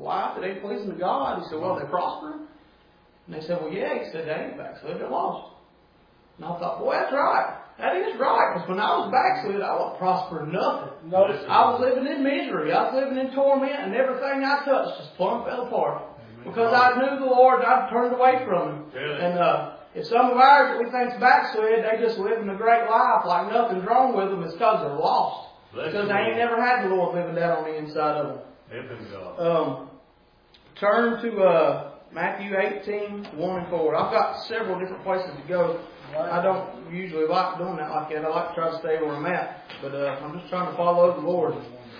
wife, are they pleasing to God? He said, well, they prospering. And they said, well, yeah. He said, they ain't backslid, they're lost. And I thought, boy, that's right. That is right. Because when I was backslid, I wasn't prospering nothing. No. I was living in misery. I was living in torment, and everything I touched just plumb fell apart. Because I knew the Lord, and I'd turned away from Him. And if some of ours that we think's backslid, they just living a great life like nothing's wrong with them, it's because they're lost. Because they ain't never had the Lord living down on the inside of them. Turn to Matthew 18, 1 and 4. I've got several different places to go. I don't usually like doing that like that. I like to try to stay where I'm at. But I'm just trying to follow the Lord.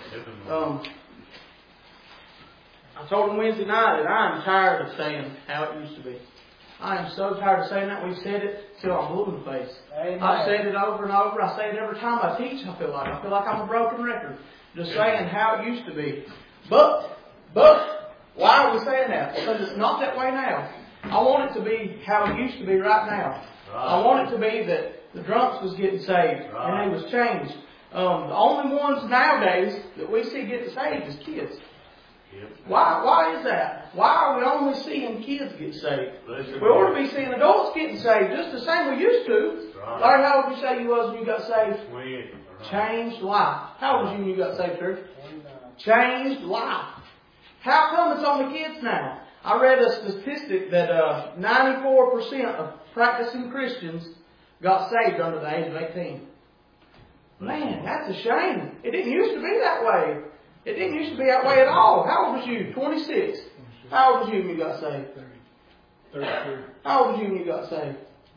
I told him Wednesday night that I am tired of saying how it used to be. I am so tired of saying that. We've said it till I'm blue in the face. Amen. I've said it over and over. I say it every time I teach. I feel like I'm a broken record. Just saying how it used to be. But, why are we saying that? Because it's not that way now. I want it to be how it used to be right now. I want it to be that the drunks was getting saved and they was changed. The only ones nowadays that we see getting saved is kids. Why is that? Why are we only seeing kids get saved? We ought to be seeing adults getting saved just the same we used to. Larry, how old did you say you was when you got saved? Changed life. How old was you when you got saved, church? Changed life. How come it's on the kids now? I read a statistic that 94% of practicing Christians got saved under the age of 18. Man, that's a shame. It didn't used to be that way. It didn't used to be that way at all. How old was you? 26. How old was you when you got saved? 33. How old was you when you got saved?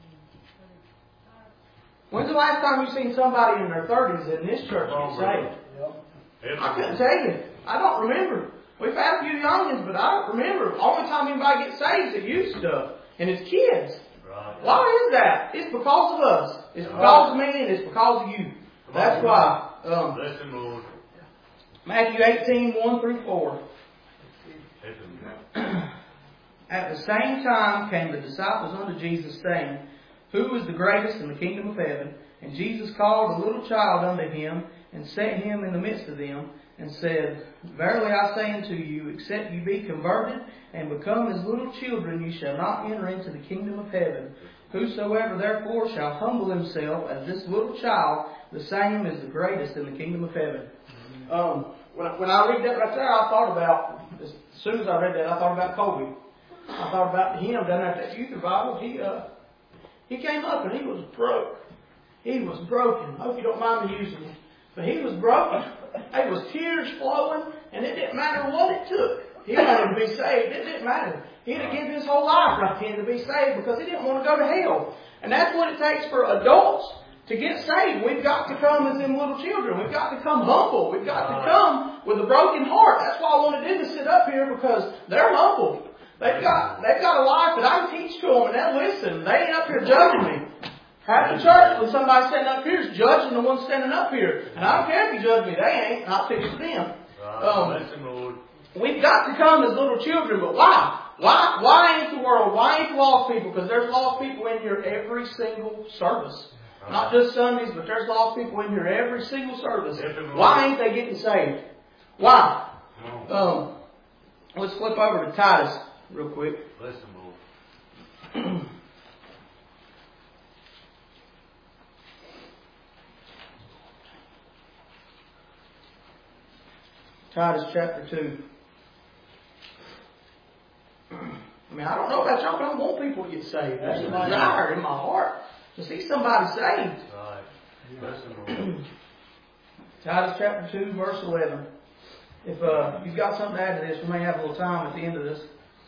When's the last time you seen somebody in their 30s in this church get saved? I couldn't tell you. I don't remember. We've had a few youngins, but I don't remember. The only time anybody gets saved is it youth stuff. And it's kids. Why is that? It's because of us. It's because of me and it's because of you. That's why. Matthew 18, 1 through 4. At the same time came the disciples unto Jesus, saying, Who is the greatest in the kingdom of heaven? And Jesus called a little child unto him, and set him in the midst of them, and said, Verily I say unto you, except you be converted, and become as little children, you shall not enter into the kingdom of heaven. Whosoever therefore shall humble himself as this little child, the same is the greatest in the kingdom of heaven. When I read that right there, I thought about, as soon as I read that, I thought about Kobe. I thought about him down at that youth revival. He came up and he was broke. He was broken. I hope you don't mind me using it. But he was broken. There was tears flowing, and it didn't matter what it took. He wanted to be saved. It didn't matter. He'd have given his whole life right then to be saved because he didn't want to go to hell. And that's what it takes for adults to get saved. We've got to come as them little children. We've got to come humble. We've got to come with a broken heart. That's why I wanted them to sit up here, because they're humble. They've got a life that I can teach to them, and they'll listen. They ain't up here judging me. Half the church, when somebody's standing up here, is judging the one standing up here. And I don't care if you judge me. They ain't. I'll teach to them. We've got to come as little children, but why? Why ain't the world? Why ain't the lost people? Because there's lost people in here every single service. Not just Sundays, but there's lost people in here every single service. Why ain't they getting saved? Why? Let's flip over to Titus real quick. Titus chapter 2. I mean, I don't know about y'all, but I want people to get saved. That's a desire in my heart, to see somebody saved. Titus chapter 2, verse 11. If you've got something to add to this, we may have a little time at the end of this.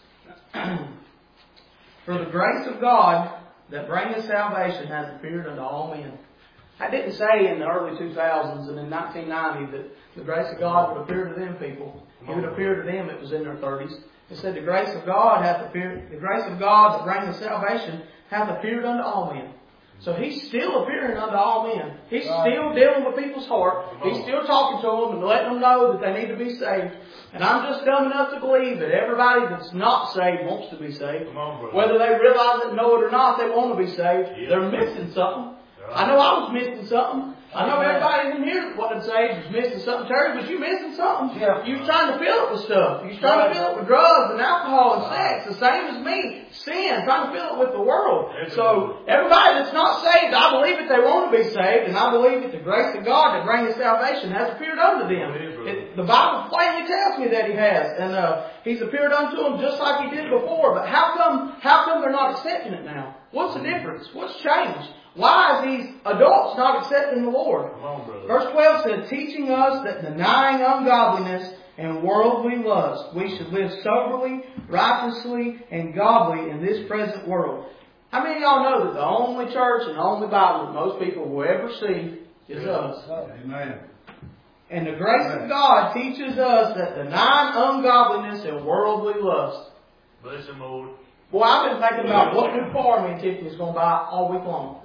For the grace of God that bringeth salvation has appeared unto all men. I didn't say in the early 2000s and in 1990 that the grace of God would appear to them people. It would appear to them it was in their 30s. It said the grace of God hath appeared, the grace of God that bringeth salvation hath appeared unto all men. So He's still appearing unto all men. He's still dealing with people's heart. He's still talking to them and letting them know that they need to be saved. And I'm just dumb enough to believe that everybody that's not saved wants to be saved. Whether they realize it and know it or not, they want to be saved. They're missing something. I know I was missing something. I know everybody in here wasn't saved was missing something. Terry, was you missing something? Yeah. You was trying to fill it with stuff. You was trying to fill it with drugs and alcohol and sex. The same as me. Sin. Trying to fill it with the world. So everybody that's not saved, I believe that they want to be saved. And I believe that the grace of God that brings salvation has appeared unto them. The Bible plainly tells me that He has. And He's appeared unto them just like He did before. But how come they're not accepting it now? What's the difference? What's changed? Why is these adults not accepting the Lord? Come on, brother. Verse 12 says, teaching us that denying ungodliness and worldly lust, we should live soberly, righteously, and godly in this present world. How many of y'all know that the only church and the only Bible that most people will ever see is us? Amen. And the grace of God teaches us that denying ungodliness and worldly lust. Bless Him, Lord. Boy, I've been thinking about what new car me and Tiffany's going to buy all week long.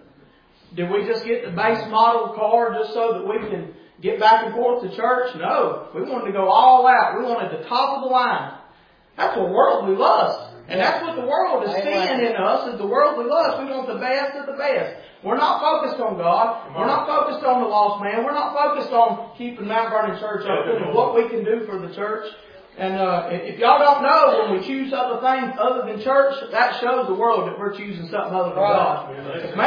Did we just get the base model car just so that we can get back and forth to church? No. We wanted to go all out. We wanted the top of the line. That's what worldly lust. And that's what the world is seeing in us, is the worldly lust. We want the best of the best. We're not focused on God. We're not focused on the lost man. We're not focused on keeping Mount Vernon Church open and what we can do for the church. And if y'all don't know, when we choose other things other than church, that shows the world that we're choosing something other than God.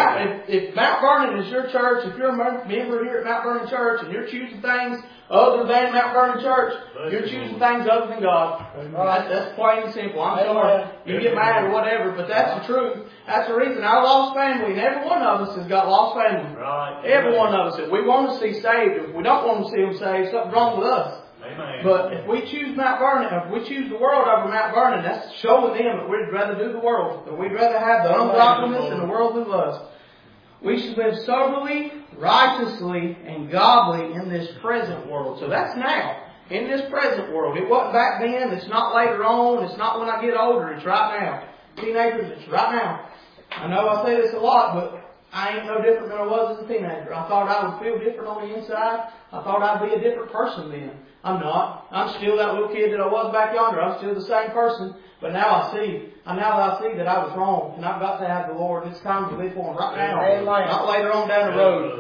If Mount Vernon is your church, if you're a member here at Mount Vernon Church and you're choosing things other than Mount Vernon Church, you're choosing things other than God. That's plain and simple. I'm sorry you get mad or whatever, but that's the truth. That's the reason our lost family, and every one of us has got lost family. Every one of us. If we want to see saved, if we don't want to see them saved, something's wrong with us. Amen. But if we choose Mount Vernon, if we choose the world over Mount Vernon, that's showing them that we'd rather do the world. That we'd rather have the ungodliness and the worldly lust. We should live soberly, righteously, and godly in this present world. So that's now. In this present world. It wasn't back then. It's not later on. It's not when I get older. It's right now. Teenagers, it's right now. I know I say this a lot, but I ain't no different than I was as a teenager. I thought I would feel different on the inside. I thought I'd be a different person then. I'm not. I'm still that little kid that I was back yonder. I'm still the same person. But now I see that I was wrong. And I've got to have the Lord. It's time to live for Him right now. Amen. Not later on down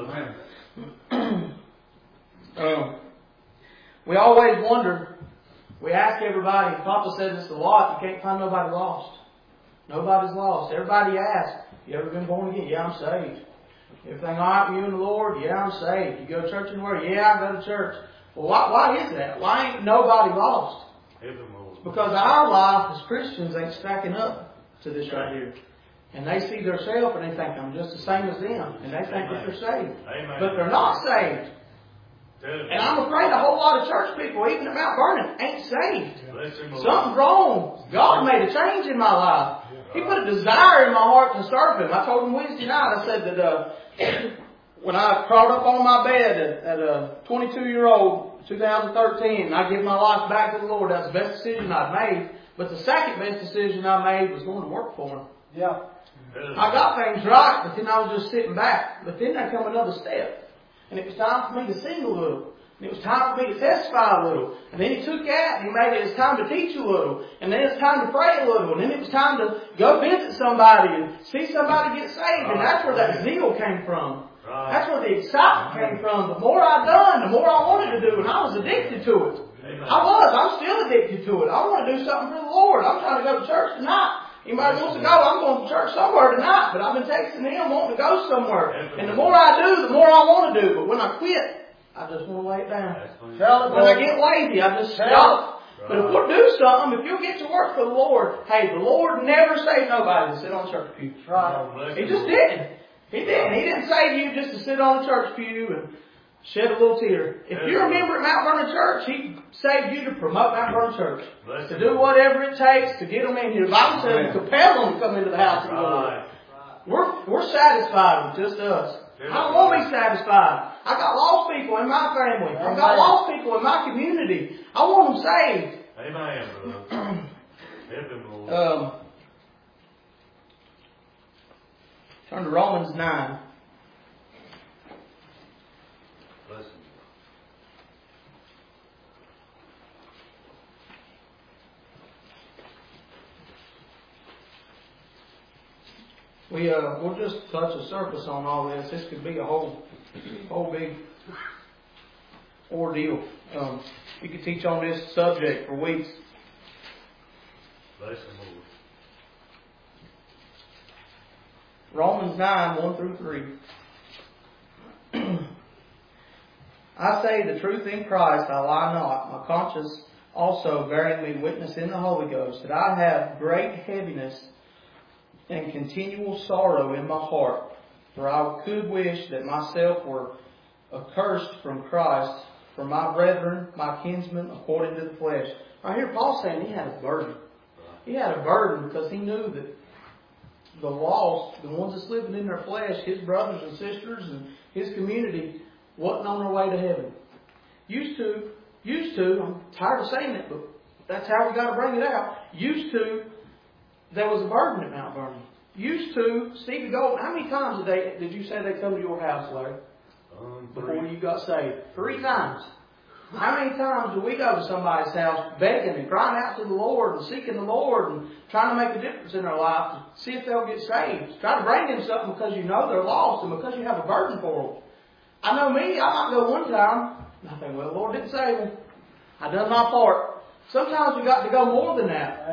the road. We always wonder. We ask everybody. Papa says this a lot. You can't find nobody lost. Nobody's lost. Everybody asks, you ever been born again? Yeah, I'm saved. Everything all right with you and the Lord? Yeah, I'm saved. You go to church anywhere? Yeah, I go to church. Well, why is that? Why ain't nobody lost? It's because our life as Christians ain't stacking up to this right here. And they see themselves and they think, I'm just the same as them. And they think that they're saved. But they're not saved. And I'm afraid a whole lot of church people, even at Mount Vernon, ain't saved. Something's wrong. God made a change in my life. He put a desire in my heart to serve Him. I told Him Wednesday night, I said that when I crawled up on my bed at a 22-year-old, 2013, and I give my life back to the Lord, that's the best decision I've made. But the second best decision I made was going to work for Him. Yeah. I got things right, but then I was just sitting back. But then there come another step. And it was time for me to sing a little. And it was time for me to testify a little. And then He took that and He made it time to teach a little. And then it's time to pray a little. And then it was time to go visit somebody and see somebody get saved. And that's where that zeal came from. That's where the excitement came from. The more I done, the more I wanted to do. And I was addicted to it. I'm still addicted to it. I want to do something for the Lord. I'm trying to go to church tonight. Anybody wants to go? I'm going to church somewhere tonight. But I've been texting Him wanting to go somewhere. And the more I do, the more I want to do. But when I quit, I just want to lay it down. When I get lazy, I just stop. But if we'll do something, if you'll get to work for the Lord, hey, the Lord never saved nobody to sit on a church pew. He just didn't. He didn't. He didn't save you just to sit on a church pew and shed a little tear. If you're a member at Mount Vernon Church, He saved you to promote Mount Vernon Church. To do whatever it takes to get them in here. The Bible says to compel them to come into the house of the Lord. We're satisfied with just us. I don't want to be satisfied. I got lost people in my family. I've got lost people in my community. I want them saved. Amen, brother. Turn to Romans 9. We'll just touch the surface on all this. This could be a whole big ordeal. You could teach on this subject for weeks. Bless the Lord. Romans 9, 1 through 3. I say the truth in Christ, I lie not. My conscience also bearing me witness in the Holy Ghost, that I have great heaviness and continual sorrow in my heart. For I could wish that myself were accursed from Christ, for my brethren, my kinsmen, according to the flesh. Right here, Paul's saying he had a burden. He had a burden because he knew that the lost, the ones that's living in their flesh, his brothers and sisters and his community, wasn't on their way to heaven. Used to, I'm tired of saying it, but that's how we got to bring it out. Used to, there was a burden at Mount Vernon. Used to, Stevie Golden, how many times did you say they come to your house, Larry? Before you got saved? 3 times. How many times do we go to somebody's house begging and crying out to the Lord and seeking the Lord and trying to make a difference in their life to see if they'll get saved? Try to bring them something because you know they're lost and because you have a burden for them. I know me, I might go one time and I think, well, the Lord didn't save them. I done my part. Sometimes we got to go more than that.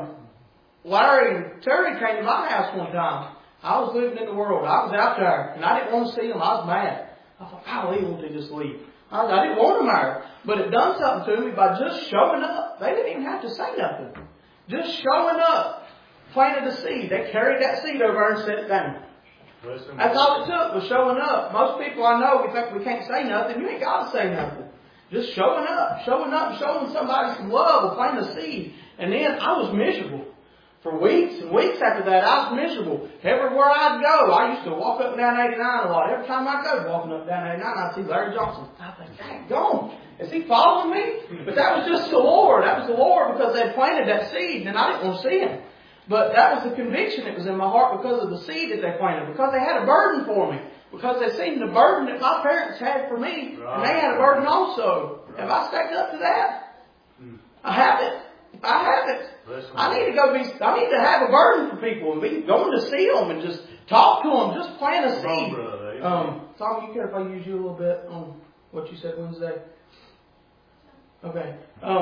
Larry and Terry came to my house one time. I was living in the world. I was out there and I didn't want to see them. I was mad. I thought, golly, won't they just leave? I didn't want them there. But it done something to me by just showing up. They didn't even have to say nothing. Just showing up. Planted a seed. They carried that seed over and set it down. That's all it took was showing up. Most people I know, in fact, we can't say nothing. You ain't got to say nothing. Just showing up and showing somebody some love will plant a seed. And then I was miserable. For weeks and weeks after that, I was miserable. Everywhere I'd go, I used to walk up and down 89 a lot. Every time I'd go walking up and down 89, I'd see Larry Johnson. I'd think, dang, gone. Is he following me? But that was just the Lord. That was the Lord because they'd planted that seed and I didn't want to see him. But that was the conviction that was in my heart because of the seed that they planted. Because they had a burden for me. Because they seen the burden that my parents had for me. Right. And they had a burden also. Right. Have I stacked up to that? I haven't. I need to have a burden for people and be going to see them and just talk to them. Just plant a seed. Tom, you care if I use you a little bit on what you said Wednesday? Okay.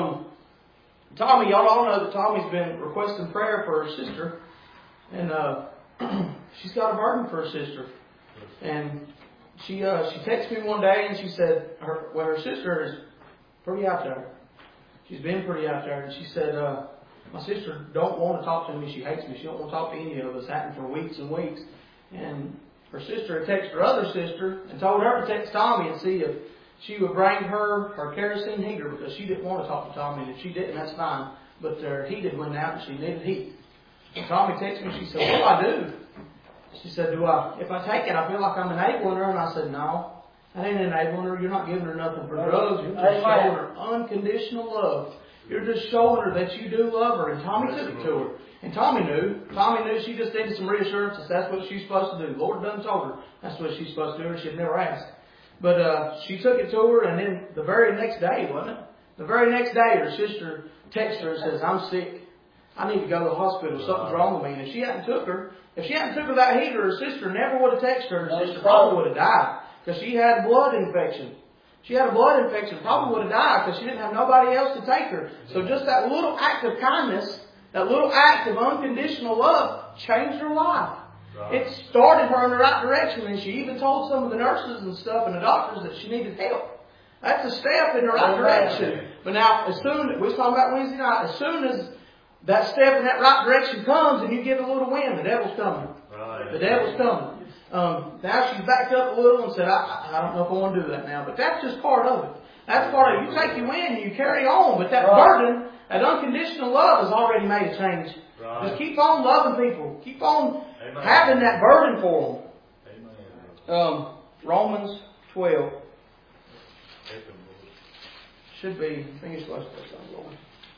Tommy, y'all all know that Tommy's been requesting prayer for her sister. And she's got a burden for her sister. And she texted me one day and she said her sister is pretty out there. She's been pretty out there. And she said, my sister don't want to talk to me. She hates me. She don't want to talk to any of us. Happened for weeks and weeks. And her sister had texted her other sister and told her to text Tommy and see if she would bring her kerosene heater because she didn't want to talk to Tommy. And if she didn't, that's fine. But their heated went out and she needed heat. And Tommy texted me. She said, what do I do? She said, if I take it, I feel like I'm enabling her. And I said, no. That ain't enabling her. You're not giving her nothing for drugs. You're just showing her unconditional love. You're just showing her that you do love her. And Tommy took it to her. And Tommy knew. Tommy knew she just needed some reassurance that that's what she's supposed to do. The Lord done told her that's what she's supposed to do. She'd never asked. But she took it to her, and then the very next day, wasn't it? The very next day, her sister texted her and says, I'm sick. I need to go to the hospital. Something's wrong with me. And if she hadn't took her that heater, her sister never would have texted her. Her sister probably would have died. Because she had a blood infection. She had a blood infection. Probably would have died because she didn't have nobody else to take her. So just that little act of kindness, that little act of unconditional love changed her life. Right. It started her in the right direction. And she even told some of the nurses and stuff and the doctors that she needed help. That's a step in the right direction. But now, we was talking about Wednesday night, as soon as that step in that right direction comes and you get a little wind, the devil's coming. Right. The devil's coming. Now she's backed up a little and said, I don't know if I want to do that now. But that's just part of it. That's part of it. You take your win and you carry on. But that burden, that unconditional love has already made a change. Right. Just keep on loving people. Keep on having that burden for them. Romans 12. Should be, I think it's supposed to be something, Lord.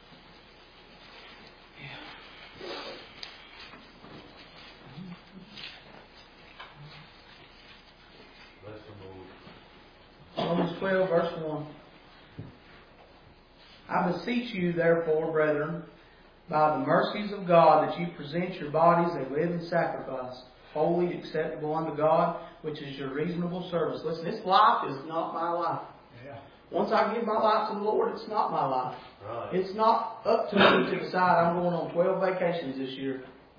Romans 12, verse 1. I beseech you, therefore, brethren, by the mercies of God, that you present your bodies a living sacrifice, holy, acceptable unto God, which is your reasonable service. Listen, this life is not my life. Yeah. Once I give my life to the Lord, it's not my life. Right. It's not up to me to decide I'm going on 12 vacations this year.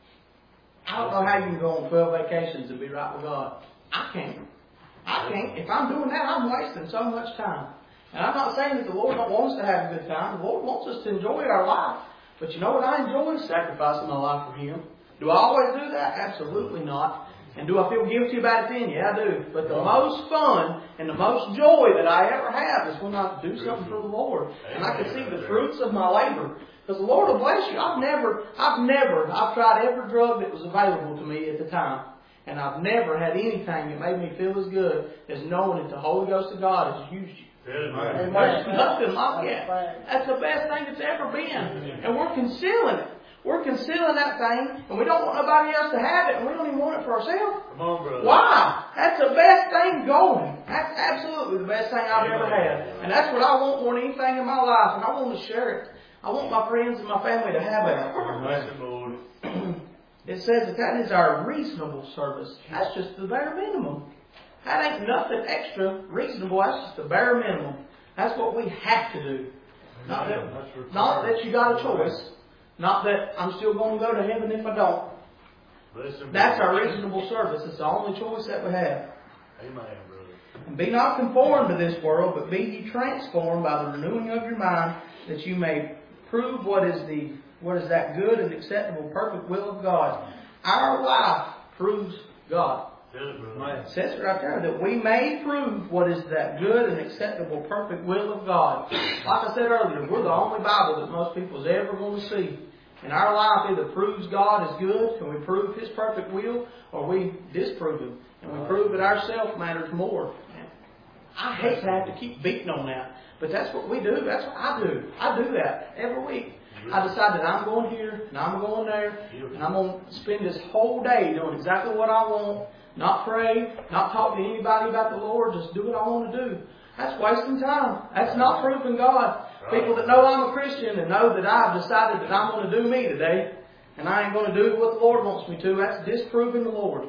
I don't know how you can go on 12 vacations and be right with God. I can't. If I'm doing that, I'm wasting so much time. And I'm not saying that the Lord don't want us to have a good time. The Lord wants us to enjoy our life. But you know what I enjoy? Sacrificing my life for Him. Do I always do that? Absolutely not. And do I feel guilty about it then? Yeah, I do. But the most fun and the most joy that I ever have is when I do something for the Lord. And I can see the fruits of my labor. Because the Lord will bless you. I've tried every drug that was available to me at the time. And I've never had anything that made me feel as good as knowing that the Holy Ghost of God has used you. Amen. There's nothing like that. That's the best thing that's ever been. And we're concealing it. We're concealing that thing, and we don't want nobody else to have it, and we don't even want it for ourselves. Come on, brother. Why? That's the best thing going. That's absolutely the best thing I've ever had. And that's what I want more than anything in my life, and I want to share it. I want my friends and my family to have it. Bless Him, Lord. It says that is our reasonable service. That's just the bare minimum. That ain't nothing extra reasonable. That's just the bare minimum. That's what we have to do. Not that you got a choice. Not that I'm still going to go to heaven if I don't. That's our reasonable service. It's the only choice that we have. Amen, brother. And be not conformed to this world, but be ye transformed by the renewing of your mind, that you may prove what is that good and acceptable, perfect will of God. Our life proves God. It says right there that we may prove what is that good and acceptable, perfect will of God. Like I said earlier, we're the only Bible that most people is ever going to see. And our life either proves God is good, and we prove His perfect will, or we disprove Him. And we prove that ourself matters more. I hate to have to keep beating on that. But that's what we do. That's what I do. I do that every week. I decide that I'm going here, and I'm going there, and I'm going to spend this whole day doing exactly what I want. Not pray, not talk to anybody about the Lord, just do what I want to do. That's wasting time. That's not proving God. People that know I'm a Christian and know that I've decided that I'm going to do me today, and I ain't going to do what the Lord wants me to, that's disproving the Lord.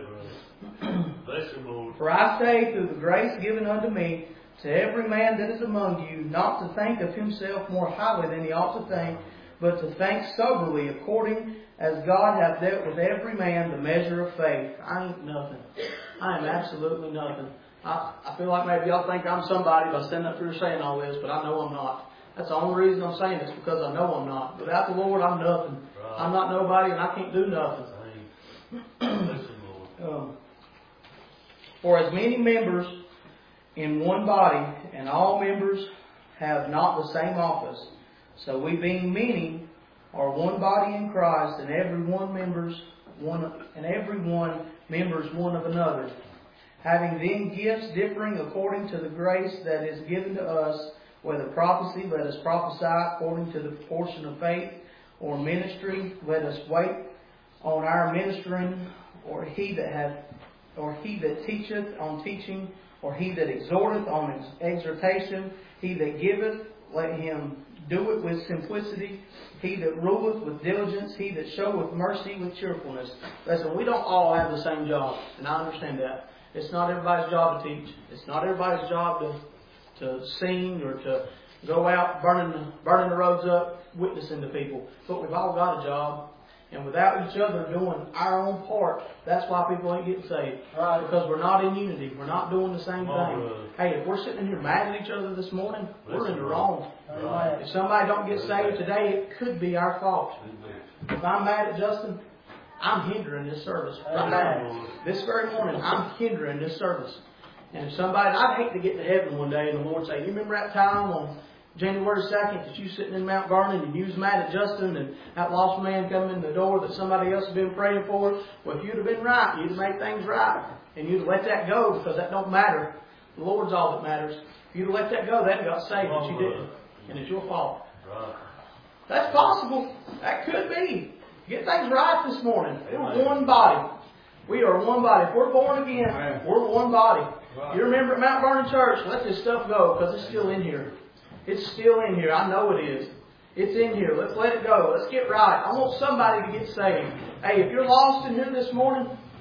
Bless Him, Lord. For I say, through the grace given unto me, to every man that is among you, not to think of himself more highly than he ought to think, but to think soberly, according as God hath dealt with every man the measure of faith. I ain't nothing. I am absolutely nothing. I feel like maybe y'all think I'm somebody by standing up here saying all this, but I know I'm not. That's the only reason I'm saying this, because I know I'm not. Without the Lord, I'm nothing. Right. I'm not nobody, and I can't do nothing. For as many members in one body, and all members have not the same office, so we being many are one body in Christ, and every one members one of another. Having then gifts differing according to the grace that is given to us, whether prophecy, let us prophesy according to the proportion of faith, or ministry, let us wait on our ministering, or he that teacheth on teaching, or he that exhorteth on exhortation, he that giveth, let him do it with simplicity, he that ruleth with diligence, he that showeth mercy with cheerfulness. Listen, we don't all have the same job, and I understand that. It's not everybody's job to teach. It's not everybody's job to sing or to go out burning the roads up, witnessing to people. But we've all got a job. And without each other doing our own part, that's why people ain't getting saved. Right. Because we're not in unity. We're not doing the same thing. Hey, if we're sitting here mad at each other this morning, we're in the wrong. Right. If somebody don't get saved today, it could be our fault. If I'm mad at Justin, I'm hindering this service. Right now. This very morning, I'm hindering this service. And if I'd hate to get to heaven one day and the Lord say, you remember that time on January 2nd that you sitting in Mount Vernon and you was mad at Justin and that lost man coming in the door that somebody else had been praying for? Well, if you'd have been right, you'd have made things right. And you'd have let that go, because that don't matter. The Lord's all that matters. If you'd have let that go, that got saved, but you didn't. And it's your fault. That's possible. That could be. Get things right this morning. We're one body. We are one body. If we're born again, we're one body. You remember at Mount Vernon Church, let this stuff go, because it's still in here. It's still in here. I know it is. It's in here. Let's let it go. Let's get right. I want somebody to get saved. Hey, if you're lost in here this morning,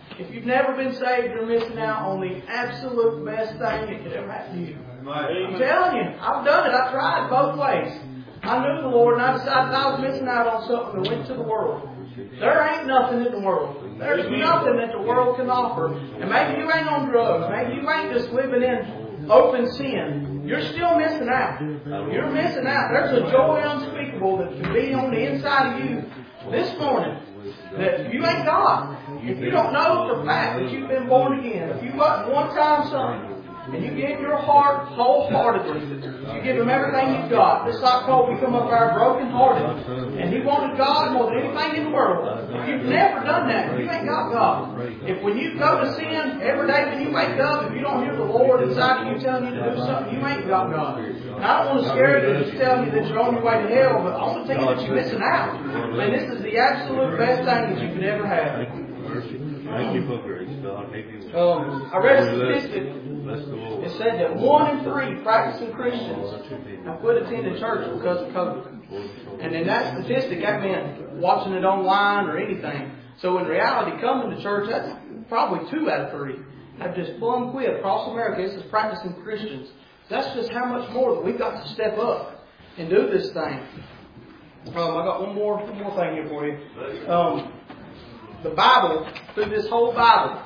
If you've never been saved, you're missing out on the absolute best thing that could ever happen to you. I'm telling you, I've done it. I've tried both ways. I knew the Lord, and I decided I was missing out on something that went to the world. There ain't nothing in the world. There's nothing that the world can offer. And maybe you ain't on drugs. Maybe you ain't just living in open sin. You're still missing out. You're missing out. There's a joy unspeakable that can be on the inside of you this morning that you ain't God. If you don't know for a fact that you've been born again, if you wasn't one time son, and you give your heart wholeheartedly, you give Him everything you've got. Just like Colby come up there broken hearted, and he wanted God more than anything in the world. If you've never done that, you ain't got God. If when you go to sin every day when you wake up, if you don't hear the Lord inside of you telling you to do something, you ain't got God. And I don't want to scare you and just tell you that you're on your way to hell, but I want to tell you that you're missing out. Man, this is the absolute best thing that you could ever have. Thank you for grace, God. I read a statistic. It said that 1 in 3 practicing Christians have quit attending church because of COVID. And in that statistic, that meant watching it online or anything. So in reality, coming to church, that's probably 2 out of 3 have just plumb quit across America. This is practicing Christians. That's just how much more that we've got to step up and do this thing. I got one more thing here for you. The Bible, through this whole Bible,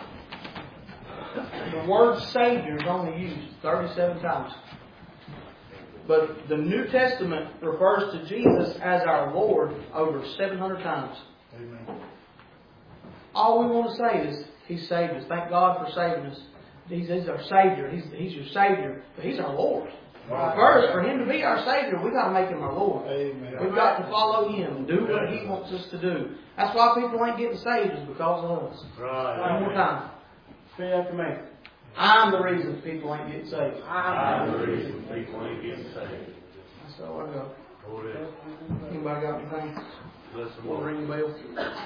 the word Savior is only used 37 times. But the New Testament refers to Jesus as our Lord over 700 times. Amen. All we want to say is He saved us. Thank God for saving us. He's our Savior. He's your Savior. But He's our Lord. Right. First, for Him to be our Savior, we've got to make Him our Lord. Amen. We've got to follow Him and do what He wants us to do. That's why people ain't getting saved, is because of us. Right. One more time. Repeat after me. I'm the reason people ain't getting saved. I'm the reason people ain't getting saved. That's all I got. Anybody got anything? We'll ring the bell.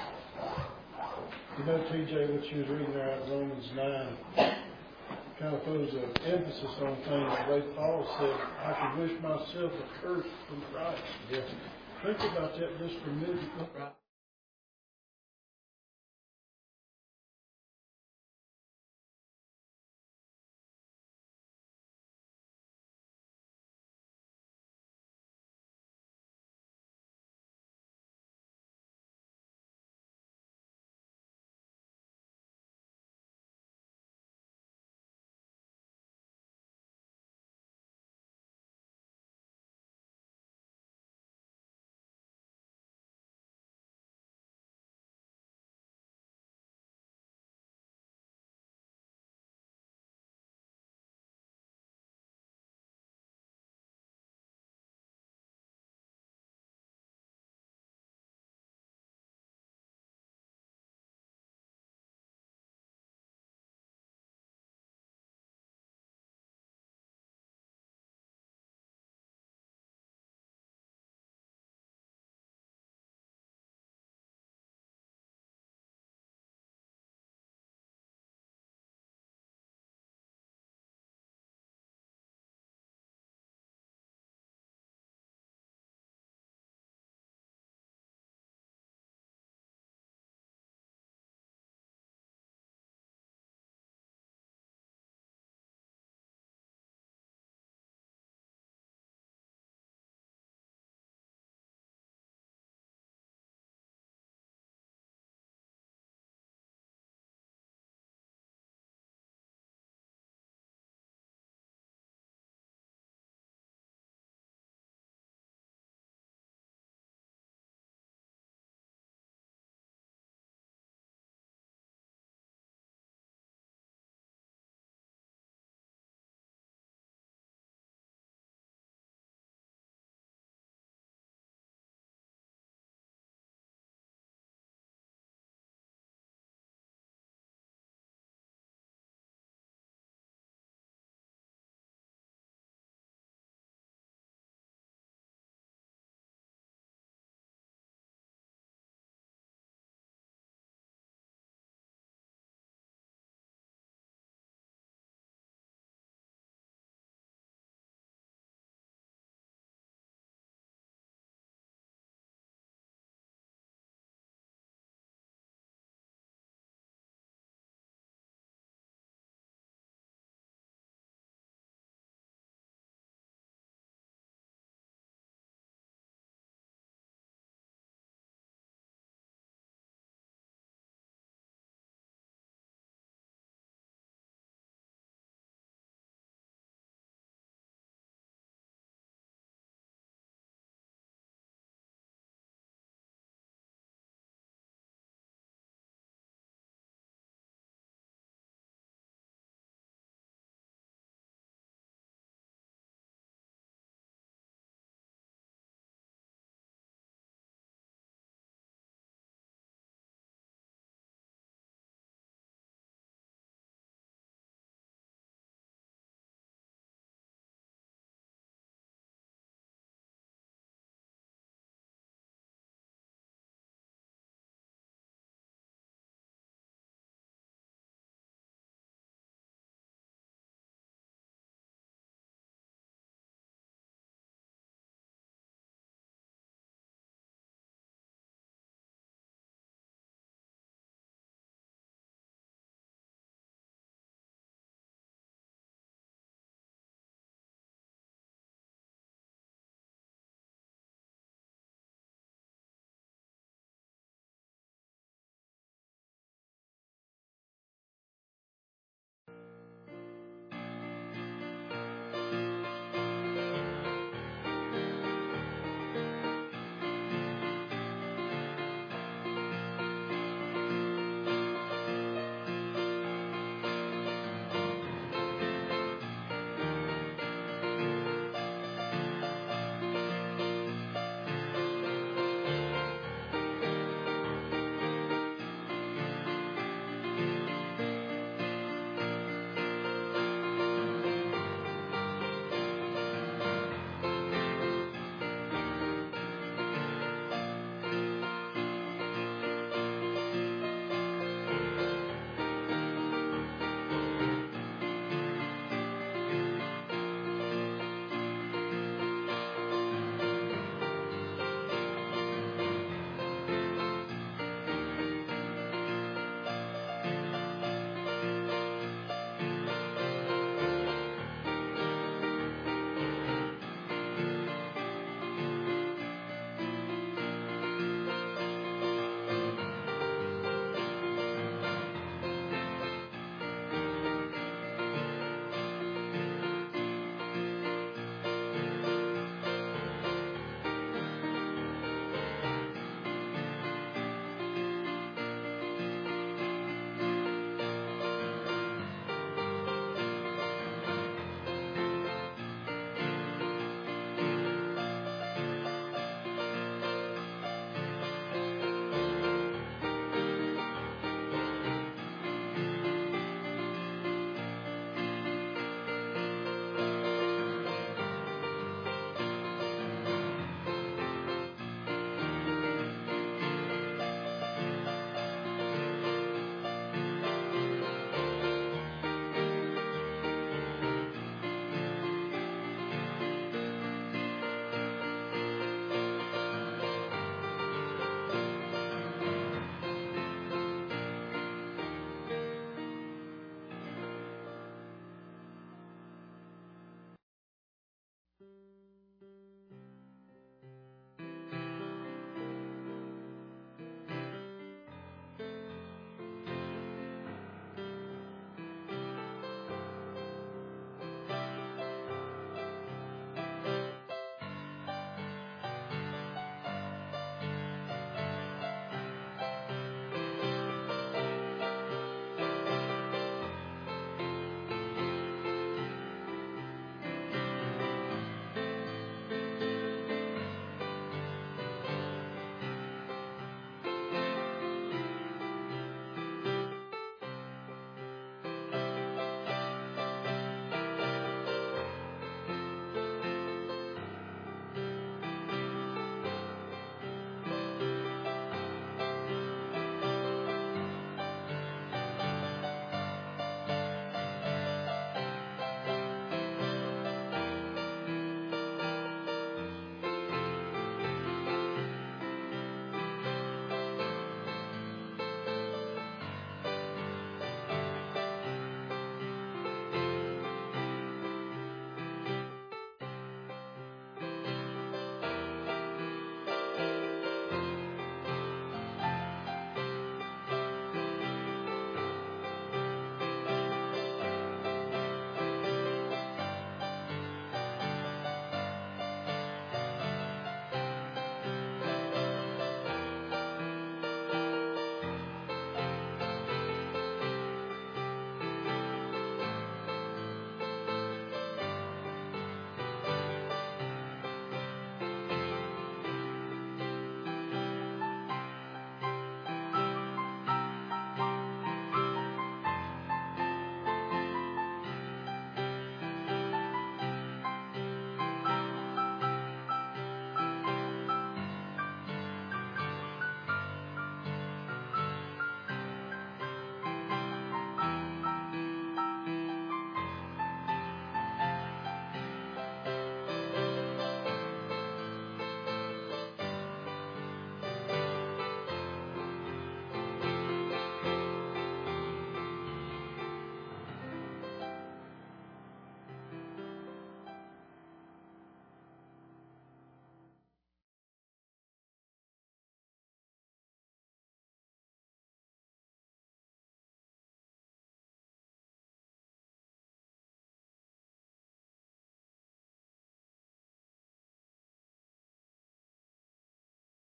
You know, TJ, what you was reading there out of Romans 9 kind of puts an emphasis on things. The way Paul said, I could wish myself a curse from Christ. Yeah. Think about that just for a minute. Right.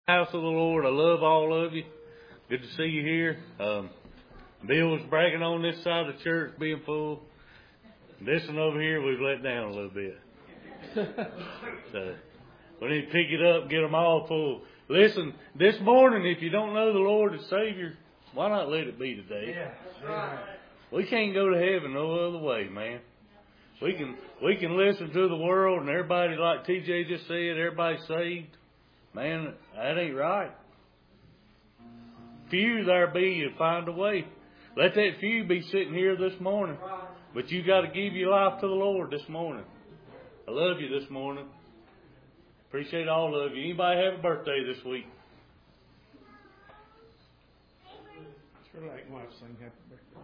House of the Lord. I love all of you. Good to see you here. Bill was bragging on this side of the church being full. This one over here we've let down a little bit. So we need to pick it up and get them all full. Listen, this morning, if you don't know the Lord as Savior, why not let it be today? Yeah. We can't go to heaven no other way, man. We can listen to the world and everybody, like TJ just said, everybody's saved. Man, that ain't right. Few there be to find a way. Let that few be sitting here this morning. But you got to give your life to the Lord this morning. I love you this morning. Appreciate all of you. Anybody have a birthday this week? Sure like my wife sing happy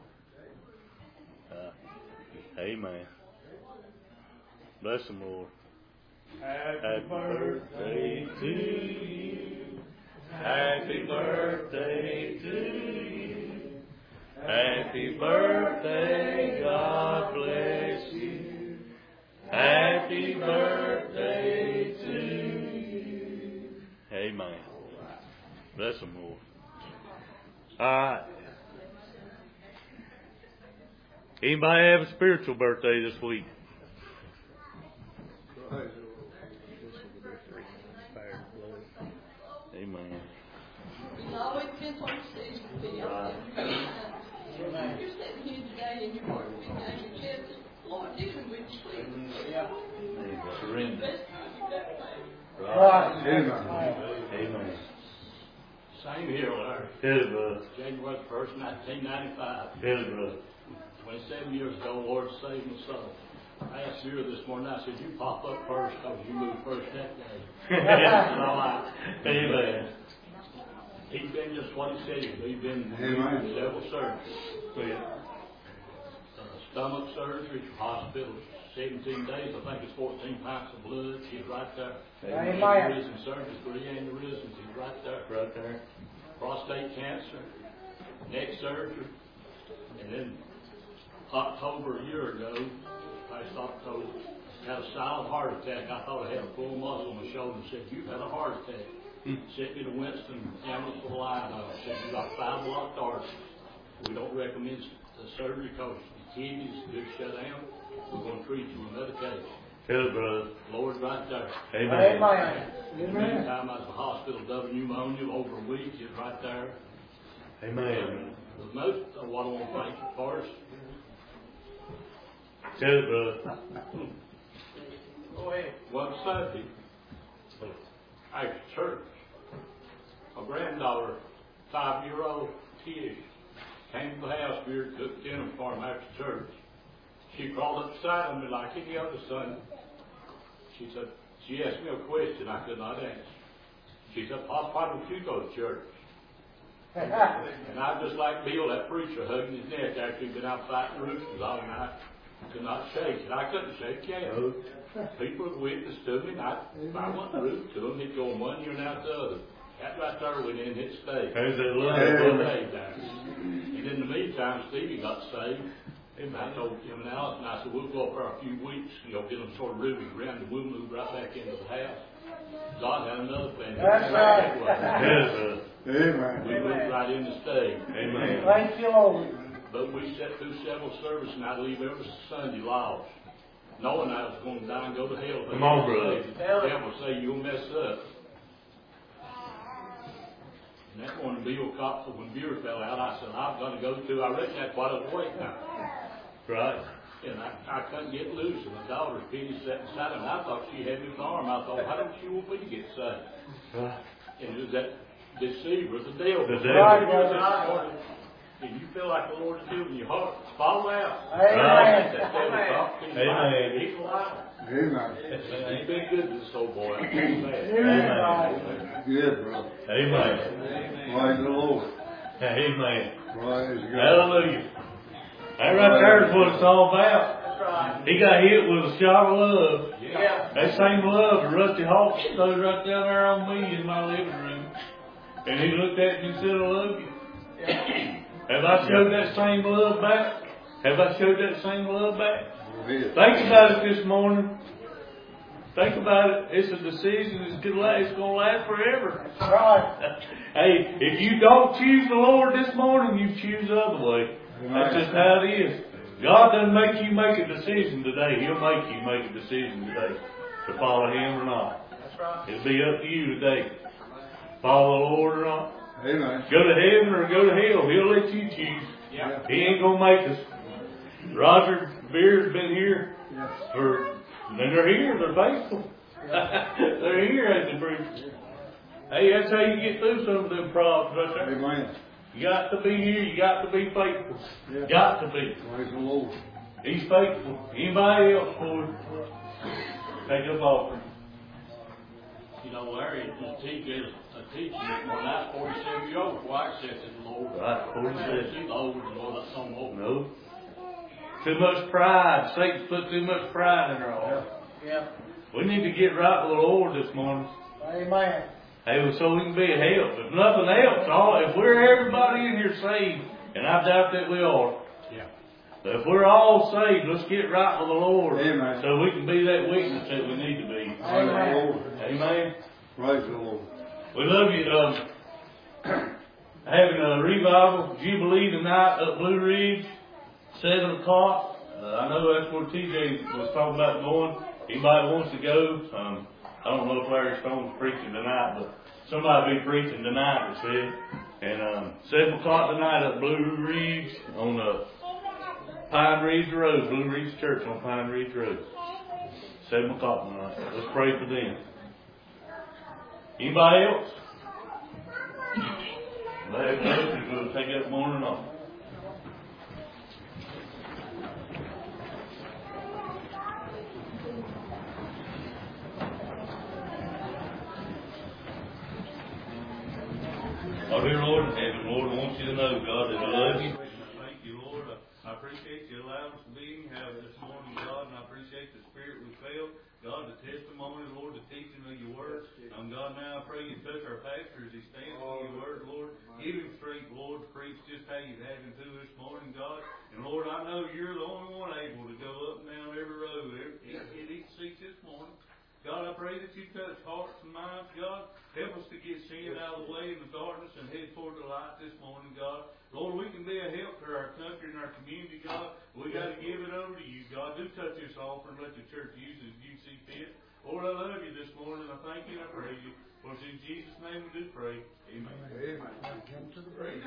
birthday. Amen. Bless them, Lord. Happy birthday to you. Happy birthday to you. Happy birthday, God bless you. Happy birthday to you. Amen. Bless them, Lord. All right. Anybody have a spiritual birthday this week? Amen. It always depends on the season. You're sitting here today and you're working with your chest. Lord, dealing with you, please. Yeah. Surrender. Right. Amen. Same here, Larry. Tell it, brother. January 1st, 1995. Tell it, brother. 27 years ago, the Lord saved my soul. I asked you this morning, I said, you pop up first because you moved first that day. And all right. Amen. He's been just what he said he'd be. He's been through several surgeries. Stomach surgery, hospital, 17 days. I think it's 14 pints of blood. He's right there. Aneurysm surgery, 3 aneurysms. He's right there. Right there. Prostate cancer, neck surgery, and then October a year ago, last October, had a silent heart attack. I thought I had a full muscle on my shoulder and said, you've had a heart attack. Sent me to Winston Ambulance for the line. Said, you got 5 blocked arteries. We don't recommend the surgery because the kidneys do shut down. We're going to treat you with medication. Tell it, brother. Lord's right there. Amen. In the meantime, I was in the hospital, double pneumonia, over a week. He's right there. Amen. The most of what I want to thank you for is Tell it, brother. go ahead. One Sunday, after church, my granddaughter, 5-year-old Tish, came to the house. We cooked dinner for him after church. She crawled up beside me like any other Sunday. She asked me a question I could not answer. She said, Pop, why don't you go to church? And I just like Bill, that preacher, hugging his neck after he'd been out fighting roosters all night. Could not shake it. I couldn't shake hands. People would witness to me, and if I wasn't rude to them, he'd go one ear and out the other. That right there went in his state. How's that love? And in the meantime, Stevie got saved. And I told him and Alice, and I said, we'll go up for a few weeks, get them sort of rooted around, and we'll move right back into the house. God had another plan. That's right. Amen. We moved right in to stay. Amen. Thank you, Lord. But we sat through several services, and I'd leave every Sunday lost, knowing I was going to die and go to hell. Come on, brother. The devil would say, you'll mess up. And that one Bill Cox, when beer fell out, I said, I'm going to go to. I reckon that's what I was waiting on. Right. And I couldn't get loose, and my daughter, Penny, sat beside him, and I thought she had me in the arm. I thought, why don't you want me to get saved? Right. And it was that deceiver, the devil. The devil. And you feel like the Lord's giving your heart, fall out. Amen. That devil talking. Amen. He's alive. Amen. He's been good to this old boy. Amen. Good, brother. Amen. Praise the Lord. Amen. Praise God. Hallelujah. That right there is what it's all about. That's right. He got hit with a shot of love. Yeah. That same love that Rusty Hawk stood right down there on me in my living room. And he looked at me and said, I love you. Yeah. Have I showed that same love back? Have I showed that same love back? Yes. Think about it this morning. Think about it. It's a decision that's going to last forever. That's right. Hey, if you don't choose the Lord this morning, you choose the other way. That's just how it is. God doesn't make you make a decision today. He'll make you make a decision today to follow Him or not. That's right. It'll be up to you today. Follow the Lord or not. Amen. Go to heaven or go to hell. He'll let you choose. Yeah. He ain't going to make us. Roger Beer's been here and they're here. They're faithful. They're here at the preacher. Hey, that's how you get through some of them problems right there. Amen. You got to be here. You got to be faithful. Yeah. Got to be. Praise the Lord. He's faithful. Anybody else for it? Take up offering. You know, Larry, a teacher when I was 47 years old before I accepted the Lord. Right, 47. She's older than what that's on over. No. Too much pride. Satan's put too much pride in our heart. Yeah. We need to get right with the Lord this morning. Amen. Hey, so we can be a help. If nothing else, if we're everybody in here saved, and I doubt that we are, but if we're all saved, let's get right with the Lord. Amen. So we can be that witness that we need to be. Praise the Lord. Amen. Praise the Lord. We love you. Having a revival, Jubilee tonight up Blue Ridge, 7 o'clock. I know that's where TJ was talking about going. Anybody wants to go? I don't know if Larry Stone's preaching tonight, but somebody will be preaching tonight, they said. And 7 o'clock tonight at Blue Ridge on Pine Ridge Road, Blue Ridge Church on Pine Ridge Road. 7 o'clock tonight. Let's pray for them. Anybody else? Larry is going to take that morning off. Oh, dear Lord in heaven, Lord, I want you to know, God, that I love you. Thank you, Lord. I appreciate you allowing us to be here this morning, God, and I appreciate the spirit we felt. God, the testimony, Lord, the teaching of your word. God, now I pray you touch our pastor as he stands for your word, Lord. Give him strength, Lord, to preach just how you had him to this morning, God. And Lord, I know you're the only one able to go up and down every road, hit each seat this morning. God, I pray that you touch hearts and minds, God. Help us to get sin out of the way in the darkness and head toward the light this morning, God. Lord, we can be a help to our country and our community, God. We got to give it over to you, God. Do touch this offering. Let the church use it as you see fit. Lord, I love you this morning. I thank you and I praise you. For it's in Jesus' name we do pray. Amen. Amen. Come to the praise.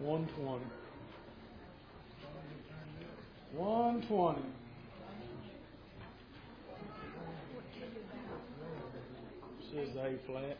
120. 120. Says the A flat.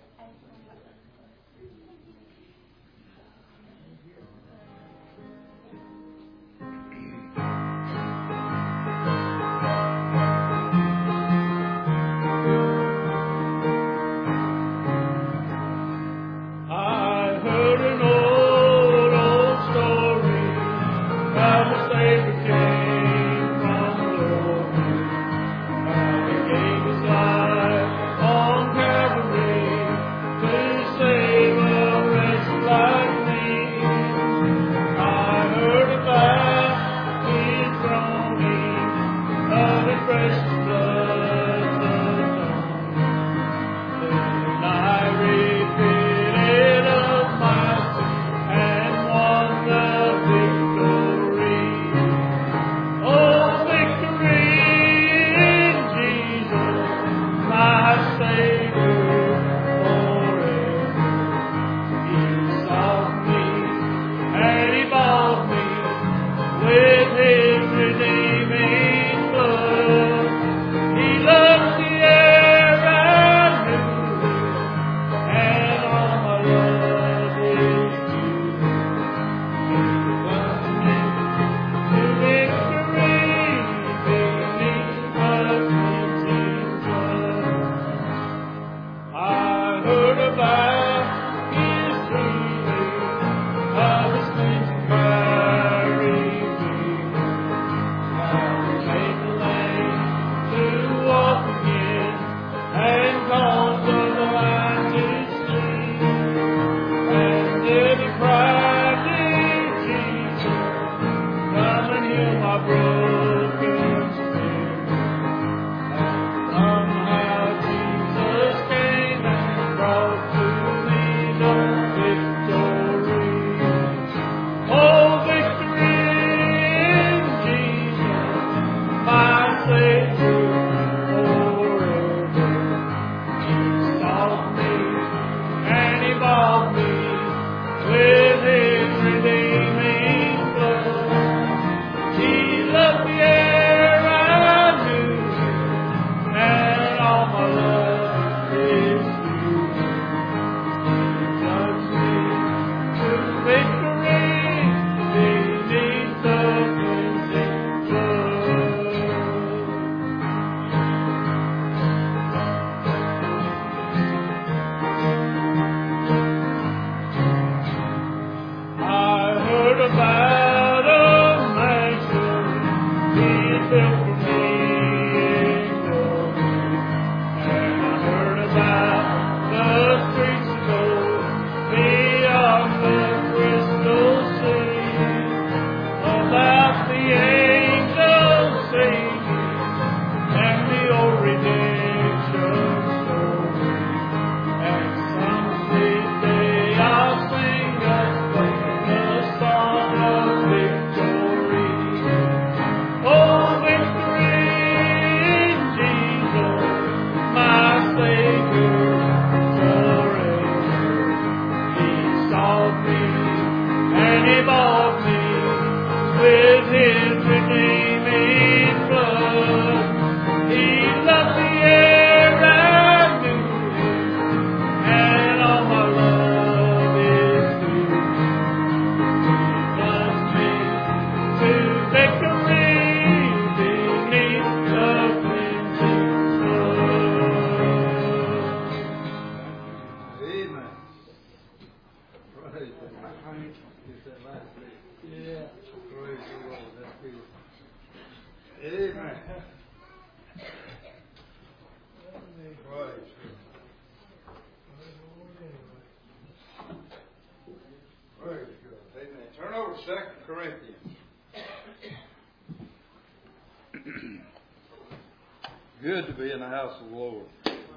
Good to be in the house of the Lord.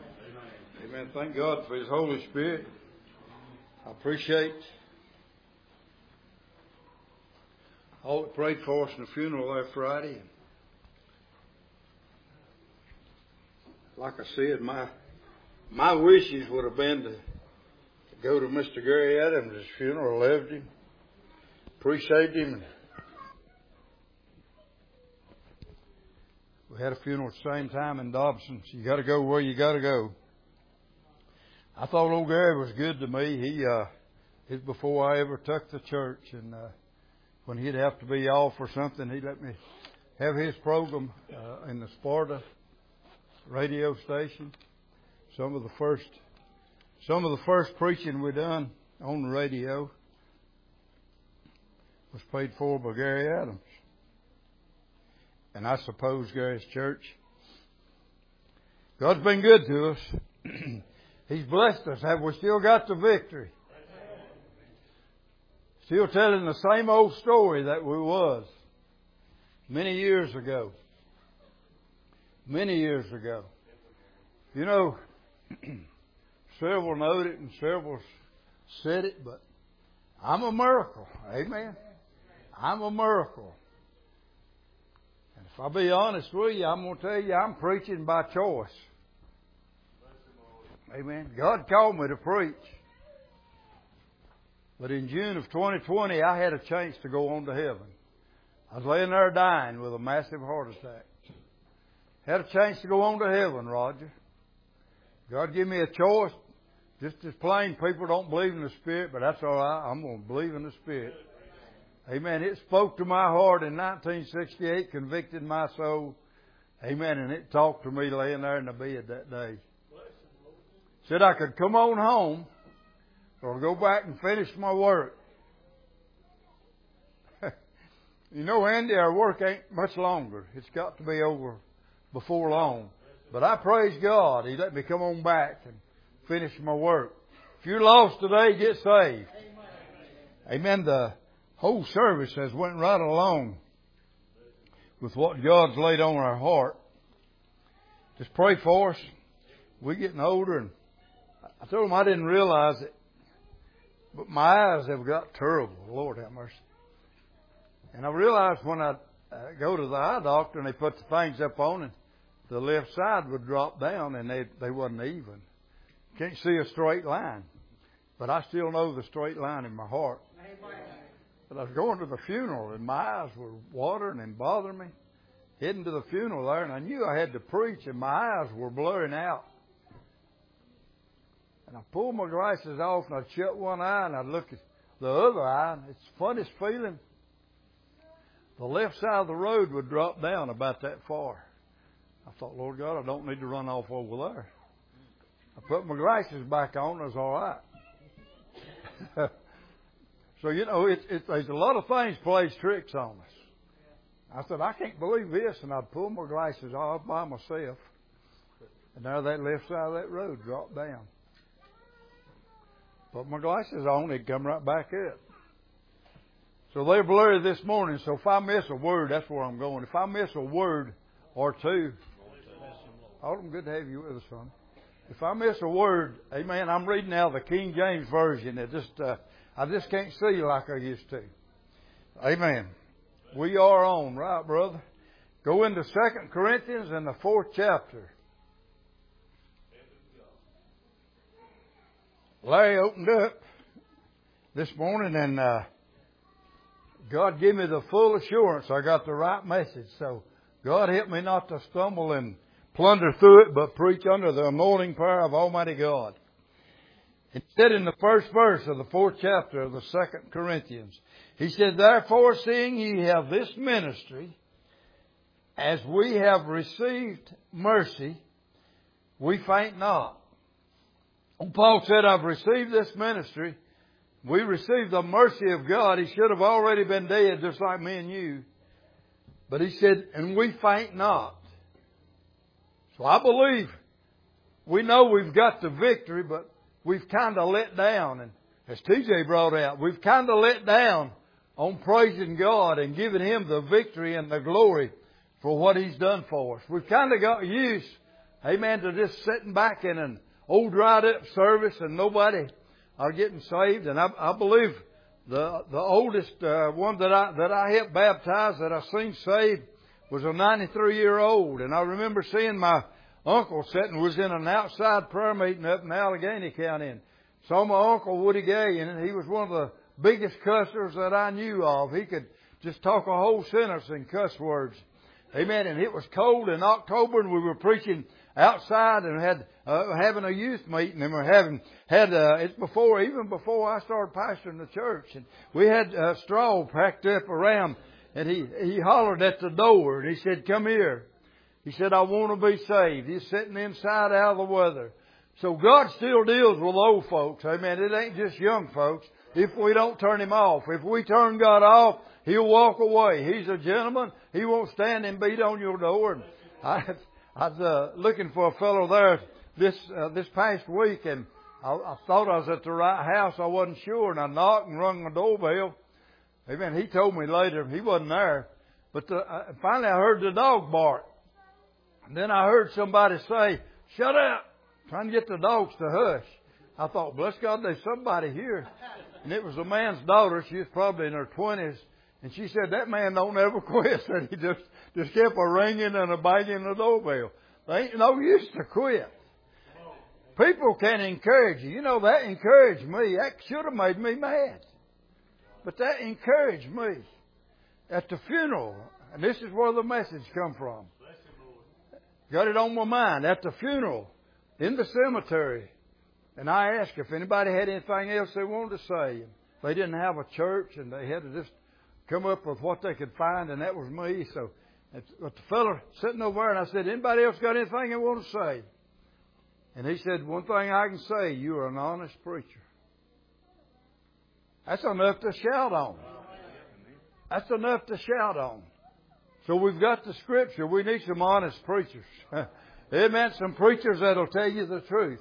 Amen. Thank God for His Holy Spirit. I appreciate all that prayed for us in the funeral last Friday. Like I said, my wishes would have been to go to Mr. Gary Adams' funeral. I loved him. Appreciate him. We had a funeral at the same time in Dobson. So you got to go where you got to go. I thought old Gary was good to me. It's before I ever took the church, and when he'd have to be off or something, he'd let me have his program in the Sparta radio station. Some of the first preaching we done on the radio was paid for by Gary Adams. And I suppose Gary's church. God's been good to us. He's blessed us. Have we still got the victory? Still telling the same old story that we was many years ago. Many years ago. You know, several know it and several said it, but I'm a miracle. Amen. I'm a miracle. And if I'll be honest with you, I'm going to tell you, I'm preaching by choice. Amen. God called me to preach. But in June of 2020, I had a chance to go on to heaven. I was laying there dying with a massive heart attack. Had a chance to go on to heaven, Roger. God gave me a choice. Just as plain, people don't believe in the Spirit, but that's all right. I'm going to believe in the Spirit. Amen. It spoke to my heart in 1968, convicted my soul. Amen. And it talked to me laying there in the bed that day. Said I could come on home or go back and finish my work. You know, Andy, our work ain't much longer. It's got to be over before long. But I praise God. He let me come on back and finish my work. If you're lost today, get saved. Amen. The whole service has went right along with what God's laid on our heart. Just pray for us. We're getting older, and I told them I didn't realize it, but my eyes have got terrible. Lord have mercy. And I realized when I go to the eye doctor and they put the things up on it, the left side would drop down and they wasn't even. Can't see a straight line. But I still know the straight line in my heart. But I was going to the funeral and my eyes were watering and bothering me. Heading to the funeral there, and I knew I had to preach and my eyes were blurring out. And I pulled my glasses off and I'd shut one eye and I'd look at the other eye. And it's the funniest feeling. The left side of the road would drop down about that far. I thought, Lord God, I don't need to run off over there. I put my glasses back on. It was all right. So, you know, there's a lot of things plays tricks on us. I said, I can't believe this. And I'd pull my glasses off by myself. And there that left side of that road dropped down. Put my glasses on, it'd come right back up. So they're blurry this morning. So if I miss a word, that's where I'm going. If I miss a word or two, Alden, good to have you with us, son. If I miss a word, amen, I'm reading now the King James Version. I just can't see like I used to. Amen. We are on, right, brother? Go into 2 Corinthians in the 4th chapter. Larry opened up this morning and God gave me the full assurance I got the right message. So God help me not to stumble and plunder through it, but preach under the anointing power of Almighty God. It said in the first verse of the 4th chapter of the 2 Corinthians, he said, therefore, seeing ye have this ministry, as we have received mercy, we faint not. And Paul said, I've received this ministry. We received the mercy of God. He should have already been dead, just like me and you. But he said, and we faint not. So I believe we know we've got the victory, but we've kind of let down. And as TJ brought out, we've kind of let down on praising God and giving Him the victory and the glory for what He's done for us. We've kind of got used, amen, to just sitting back in an old dried up service and nobody are getting saved. And I believe the oldest one that I helped baptize that I seen saved was a 93-year-old. And I remember seeing my uncle sitting, was in an outside prayer meeting up in Allegheny County, and saw my uncle Woody Gay, and he was one of biggest cussers that I knew of. He could just talk a whole sentence in cuss words. Amen. And it was cold in October, and we were preaching outside and had having a youth meeting, and we're it's even before I started pastoring the church, and we had straw packed up around, and he hollered at the door, and he said, "Come here." He said, "I want to be saved." He's sitting inside out of the weather. So God still deals with old folks. Amen. It ain't just young folks. If we don't turn Him off, if we turn God off, He'll walk away. He's a gentleman. He won't stand and beat on your door. And I was looking for a fellow there this past week, and I thought I was at the right house. I wasn't sure, and I knocked and rung the doorbell. Amen. He told me later he wasn't there. But finally I heard the dog bark. And then I heard somebody say, "Shut up," trying to get the dogs to hush. I thought, bless God, there's somebody here. And it was a man's daughter. She was probably in her 20s. And she said, "That man don't ever quit." And he just kept a ringing and a banging the doorbell. There ain't no use to quit. People can encourage you. You know, that encouraged me. That should have made me mad. But that encouraged me. At the funeral, and this is where the message come from. Got it on my mind. At the funeral, in the cemetery, and I asked if anybody had anything else they wanted to say. They didn't have a church, and they had to just come up with what they could find, and that was me. So, but the fella sitting over there, and I said, "Anybody else got anything they want to say?" And he said, "One thing I can say, you are an honest preacher." That's enough to shout on. That's enough to shout on. So we've got the Scripture. We need some honest preachers. Amen. Some preachers that'll tell you the truth.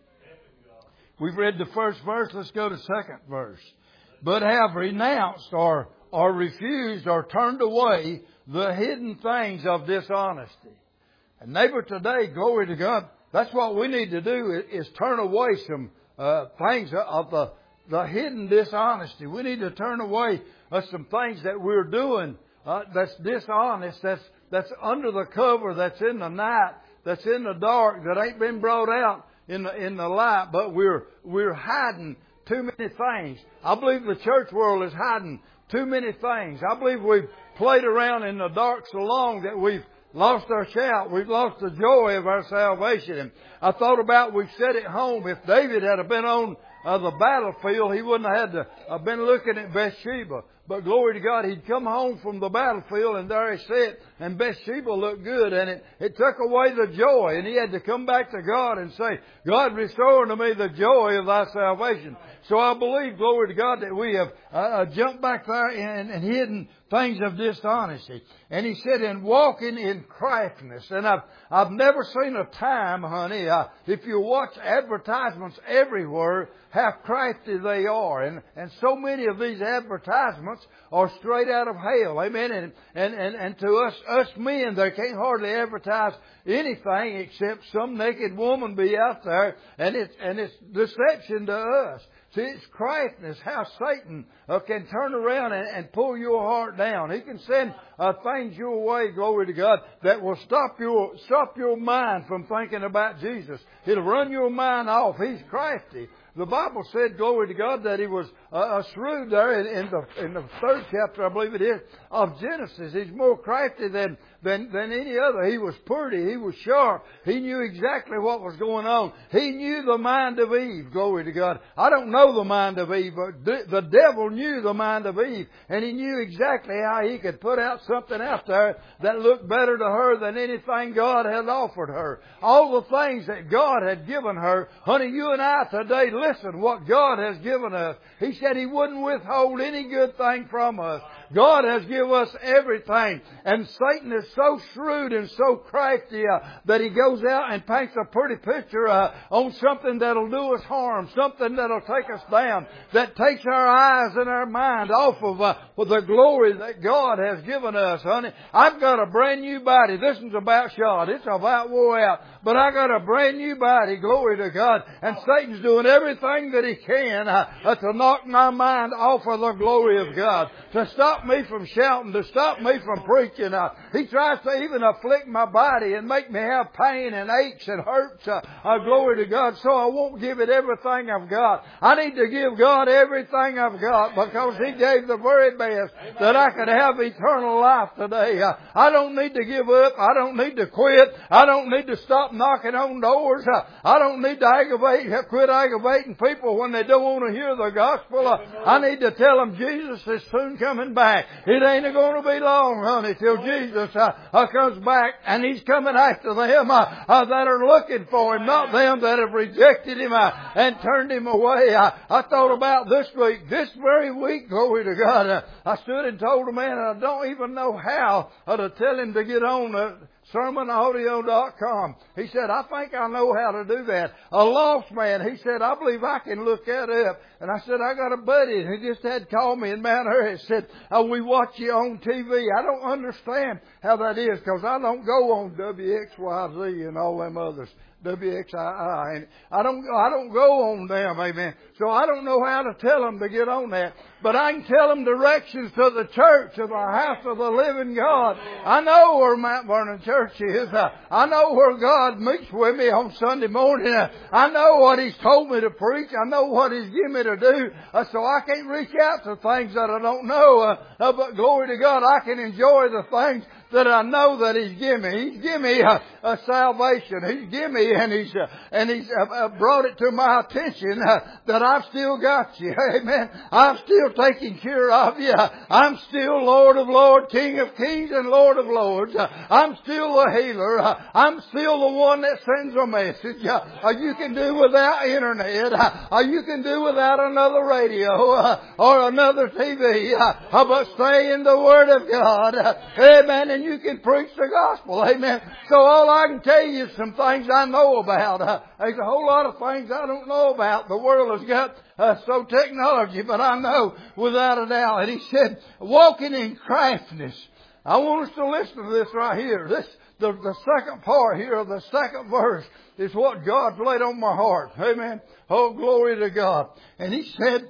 We've read the first verse. Let's go to the second verse. "But have renounced or refused or turned away the hidden things of dishonesty." And neighbor, today, glory to God, that's what we need to do is turn away some things of the hidden dishonesty. We need to turn away some things that we're doing that's dishonest, that's under the cover, that's in the night, that's in the dark, that ain't been brought out in the light, but we're hiding too many things. I believe the church world is hiding too many things. I believe we've played around in the dark so long that we've lost our shout. We've lost the joy of our salvation. And I thought about, we've said at home, if David had been on the battlefield, he wouldn't have had to been looking at Bathsheba. But glory to God, he'd come home from the battlefield, and there he sat, and Bathsheba looked good, and it took away the joy, and he had to come back to God and say, "God, restore unto me the joy of thy salvation." So I believe, glory to God, that we have jumped back there and hidden things of dishonesty. And he said, "in walking in craftiness." And I've never seen a time, honey, if you watch advertisements everywhere, how crafty they are. And so many of these advertisements are straight out of hell. Amen. And to us men, they can't hardly advertise anything except some naked woman be out there, and it's deception to us. See, it's craftiness, how Satan can turn around and pull your heart down. He can send things your way, glory to God, that will stop your mind from thinking about Jesus. It'll run your mind off. He's crafty. The Bible said, glory to God, that he was shrewd there in the third chapter, I believe it is, of Genesis. He's more crafty than any other. He was pretty. He was sharp. He knew exactly what was going on. He knew the mind of Eve, glory to God. I don't know the mind of Eve, but the devil knew the mind of Eve, and he knew exactly how he could put out something out there that looked better to her than anything God had offered her. All the things that God had given her, honey, you and I today, listen, what God has given us. He said He wouldn't withhold any good thing from us. God has given us everything. And Satan is so shrewd and so crafty that he goes out and paints a pretty picture on something that'll do us harm, something that'll take us down, that takes our eyes and our mind off of the glory that God has given us, honey. I've got a brand new body. This one's about shot. It's about wore out. But I got a brand new body, glory to God. And Satan's doing everything that he can to knock my mind off of the glory of God, to stop stop me from shouting, to stop me from preaching. He tries to even afflict my body and make me have pain and aches and hurts. Glory to God. So I won't give it everything I've got. I need to give God everything I've got, because He gave the very best that I could have eternal life today. I don't need to give up. I don't need to quit. I don't need to stop knocking on doors. I don't need to quit aggravating people when they don't want to hear the gospel. I need to tell them Jesus is soon coming back. It ain't going to be long, honey, till Jesus comes back, and He's coming after them that are looking for Him, not them that have rejected Him and turned Him away. I thought about this week, this very week, glory to God. I stood and told a man, and I don't even know how to tell him to get on sermonaudio.com. He said, I think I know how to do that. A lost man, he said, I believe I can look that up. And I said, I got a buddy, and he just had called me in Mount Airy. He said, we watch you on TV. I don't understand how that is, because I don't go on WXYZ and all them others. WXII. And I don't go on them, amen. So I don't know how to tell them to get on that. But I can tell them directions to the church, of the house of the living God. I know where Mount Vernon Church is. I know where God meets with me on Sunday morning. I know what He's told me to preach. I know what He's given me to do. So I can't reach out to things that I don't know. But glory to God, I can enjoy the things that I know that He's given me. He's given me a salvation. He's given me, and He's brought it to my attention that I've still got you. Amen. I'm still taking care of you. I'm still Lord of Lords, King of Kings, and Lord of Lords. I'm still the healer. I'm still the one that sends a message. You can do without internet. You can do without another radio or another TV. But stay in the Word of God. Amen. And you can preach the gospel. Amen. So all I can tell you is some things I know about. There's a whole lot of things I don't know about. The world has got so technology, but I know without a doubt. And he said, walking in craftiness. I want us to listen to this right here. The second part here of the second verse is what God's laid on my heart. Amen. Oh, glory to God. And he said,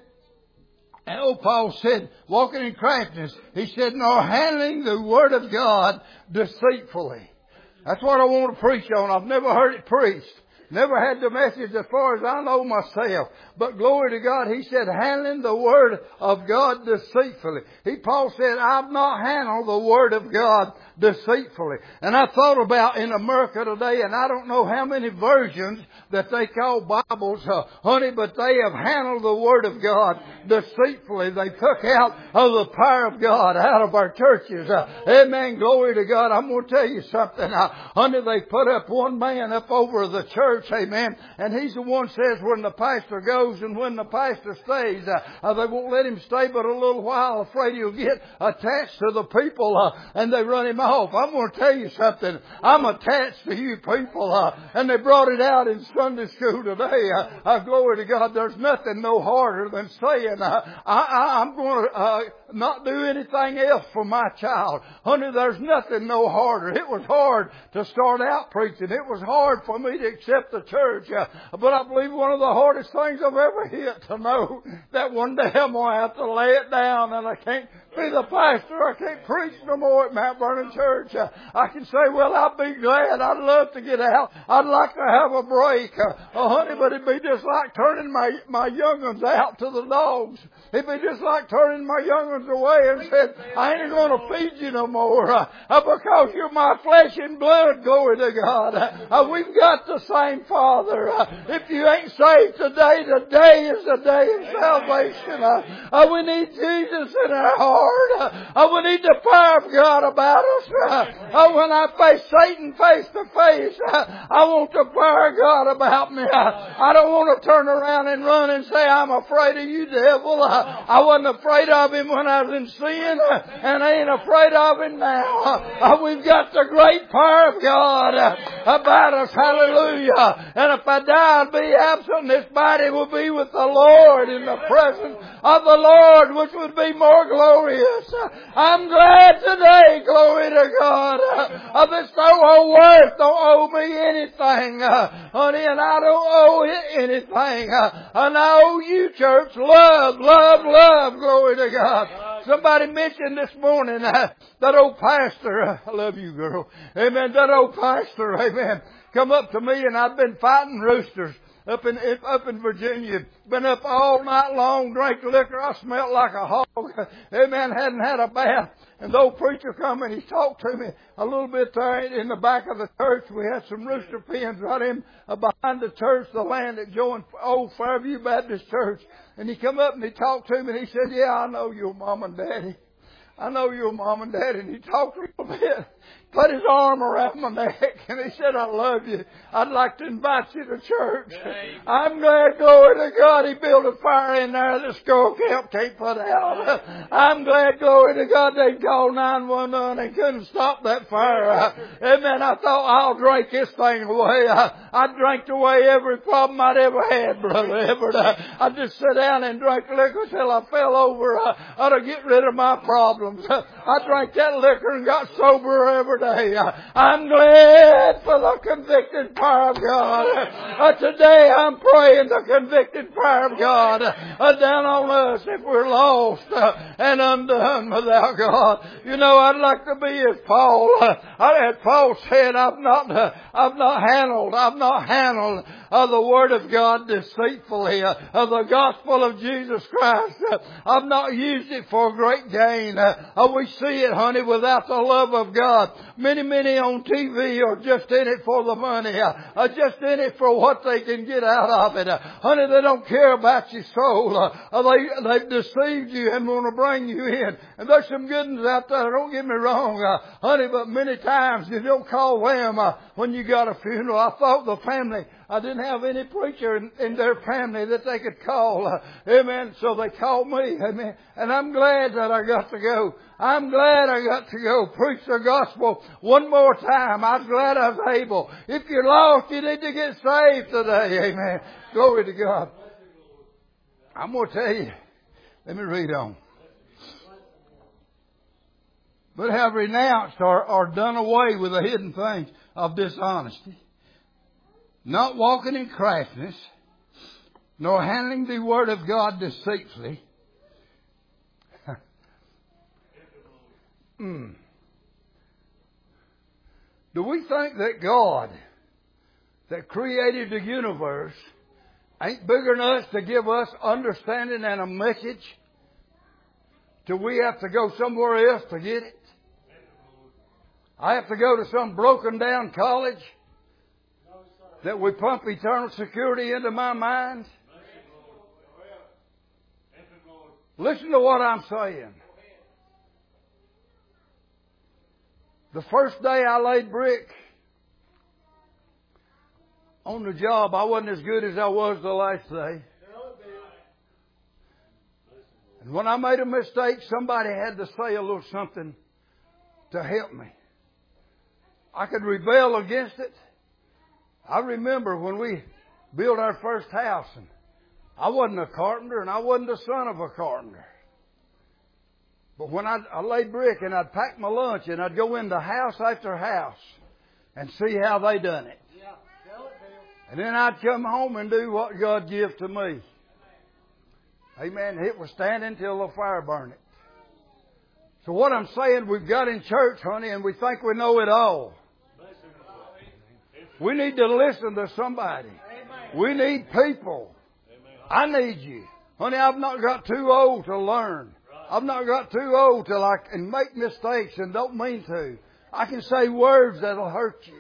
and Paul said, walking in craftiness, he said, nor handling the Word of God deceitfully. That's what I want to preach on. I've never heard it preached. Never had the message as far as I know myself. But glory to God, he said, handling the Word of God deceitfully. Paul said, I've not handled the Word of God deceitfully. And I thought about in America today, and I don't know how many versions that they call Bibles, honey, but they have handled the Word of God deceitfully. They took out the power of God out of our churches. Amen. Glory to God. I'm going to tell you something. Honey, they put up one man up over the church. Amen. And he's the one says when the pastor goes and when the pastor stays, they won't let him stay but a little while, afraid he'll get attached to the people and they run him off. I'm going to tell you something. I'm attached to you people. And they brought it out in Sunday school today. Glory to God. There's nothing no harder than saying, I'm going to not do anything else for my child. Honey, there's nothing no harder. It was hard to start out preaching. It was hard for me to accept the church. But I believe one of the hardest things I've ever hit to know that one day I'm going to have to lay it down and I can't be the pastor. I can't preach no more at Mount Vernon Church. I can say, well, I'll be glad. I'd love to get out. I'd like to have a break. Honey, but it'd be just like turning my young ones out to the dogs. It'd be just like turning my young ones away and said, I ain't going to feed you no more because you're my flesh and blood, glory to God. We've got the same Father. If you ain't saved today, today is the day of salvation. We need Jesus in our heart. We need the power of God about us. When I face Satan face to face, I want the power of God about me. I don't want to turn around and run and say, I'm afraid of you, devil. I wasn't afraid of him when I was in sin, and I ain't afraid of him now. We've got the great power of God about us. Hallelujah. And if I die and be absent, this body will be with the Lord in the presence of the Lord, which would be more glorious. I'm glad today, glory to God. This whole world don't owe me anything, honey, and I don't owe it anything. And I owe you, church, love, love, love, glory to God. Somebody mentioned this morning that old pastor, I love you, girl. Amen. That old pastor, amen, come up to me, and I've been fighting roosters up in Virginia. Been up all night long, drank liquor. I smelled like a hog. Amen. Hadn't had a bath. And the old preacher come and he talked to me a little bit there in the back of the church. We had some rooster pens right in behind the church, the land that joined old Fairview Baptist Church. And he come up and he talked to me and he said, "Yeah, I know your mom and daddy. I know your mom and daddy." And he talked a little bit, put his arm around my neck, and he said, "I love you. I'd like to invite you to church." I'm glad, glory to God, he built a fire in there that Skull Camp can't put out. I'm glad, glory to God, they called 911 and couldn't stop that fire. Amen. I thought, I'll drink this thing away. I drank away every problem I'd ever had, Brother Everett. I just sat down and drank liquor till I fell over. I ought to get rid of my problems. I drank that liquor and got sober every day. I'm glad for the convicted fire of God. Today I'm praying the convicted fire of God down on us if we're lost and undone without God. You know, I'd like to be as Paul. As Paul said, I've not handled the Word of God deceitfully, of the gospel of Jesus Christ. I've not used it for great gain. We see it, honey, without the love of God. Many on TV are just in it for the money, just in it for what they can get out of it. Honey, they don't care about your soul. They've deceived you and want to bring you in. And there's some good ones out there, don't get me wrong, honey, but many times you don't call them when you got a funeral. I thought the family, I didn't have any preacher in their family that they could call. Amen. So they called me. Amen. And I'm glad that I got to go. I'm glad I got to go preach the gospel one more time. I'm glad I was able. If you're lost, you need to get saved today. Amen. Glory to God. I'm going to tell you. Let me read on. But have renounced or done away with the hidden things of dishonesty, not walking in craftiness, nor handling the word of God deceitfully. Do we think that God, that created the universe, ain't bigger than us to give us understanding and a message? Do we have to go somewhere else to get it? I have to go to some broken down college that we pump eternal security into my mind? Listen to what I'm saying. The first day I laid brick on the job, I wasn't as good as I was the last day. And when I made a mistake, somebody had to say a little something to help me. I could rebel against it. I remember when we built our first house, and I wasn't a carpenter and I wasn't the son of a carpenter. But when I laid brick and I'd pack my lunch and I'd go into house after house and see how they done it. And then I'd come home and do what God gives to me. Amen. It was standing till the fire burned it. So what I'm saying, we've got in church, honey, and we think we know it all. We need to listen to somebody. We need people. I need you. Honey, I've not got too old to learn. I've not got too old till I can make mistakes and don't mean to. I can say words that'll hurt you.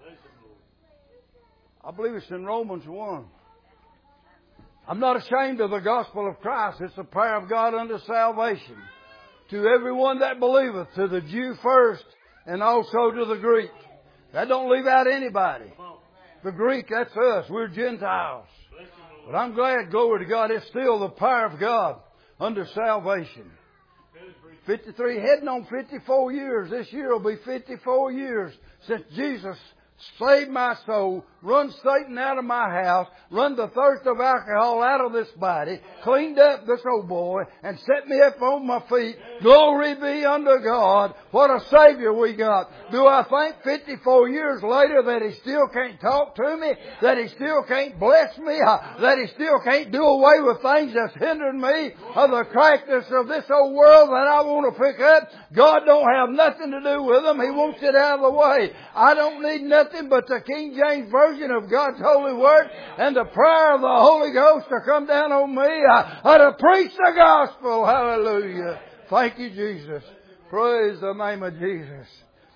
I believe it's in Romans 1. I'm not ashamed of the gospel of Christ. It's the power of God unto salvation to everyone that believeth, to the Jew first and also to the Greek. That don't leave out anybody. The Greek, that's us. We're Gentiles. But I'm glad, glory to God, it's still the power of God under salvation. 53, heading on 54 years. This year will be 54 years since Jesus saved my soul, run Satan out of my house, run the thirst of alcohol out of this body, cleaned up this old boy, and set me up on my feet. Glory be unto God. What a Savior we got. Do I think 54 years later that He still can't talk to me? That He still can't bless me? That He still can't do away with things that's hindering me of the crackness of this old world that I want to pick up? God don't have nothing to do with them. He wants it out of the way. I don't need nothing but the King James Version of God's holy word and the prayer of the Holy Ghost to come down on me to preach the gospel. Hallelujah. Thank you, Jesus. Praise the name of Jesus.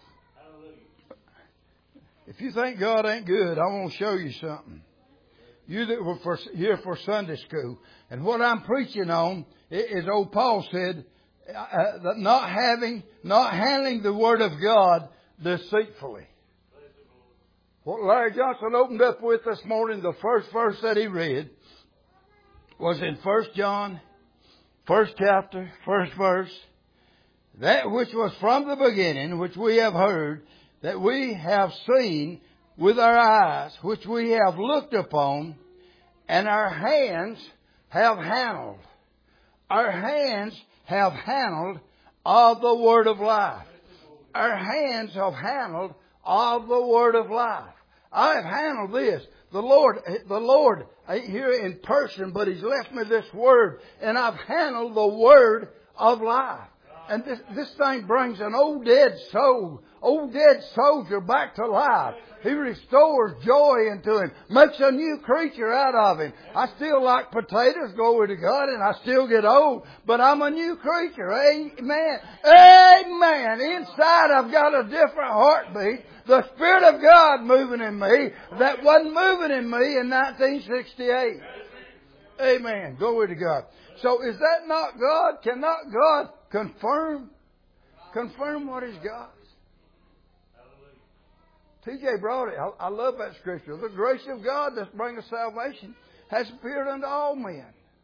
If you think God ain't good, I want to show you something. You that were here for Sunday school. And what I'm preaching on is old Paul said, that not handling the Word of God deceitfully. What Larry Johnson opened up with this morning, the first verse that he read, was in 1 John, 1st chapter, 1st verse. That which was from the beginning, which we have heard, that we have seen with our eyes, which we have looked upon, and our hands have handled. Our hands have handled of the Word of life. Our hands have handled of the Word of life. I have handled this. The Lord ain't here in person, but He's left me this Word, and I've handled the Word of life. And this thing brings an old dead soldier back to life. He restores joy into him, makes a new creature out of him. I still like potatoes, glory to God, and I still get old, but I'm a new creature. Amen. Amen. Inside I've got a different heartbeat. The Spirit of God moving in me that wasn't moving in me in 1968. Amen. Glory to God. So is that not God? Cannot God confirm what He's got? T.J. brought it. I love that scripture. The grace of God that bringeth salvation has appeared unto all men.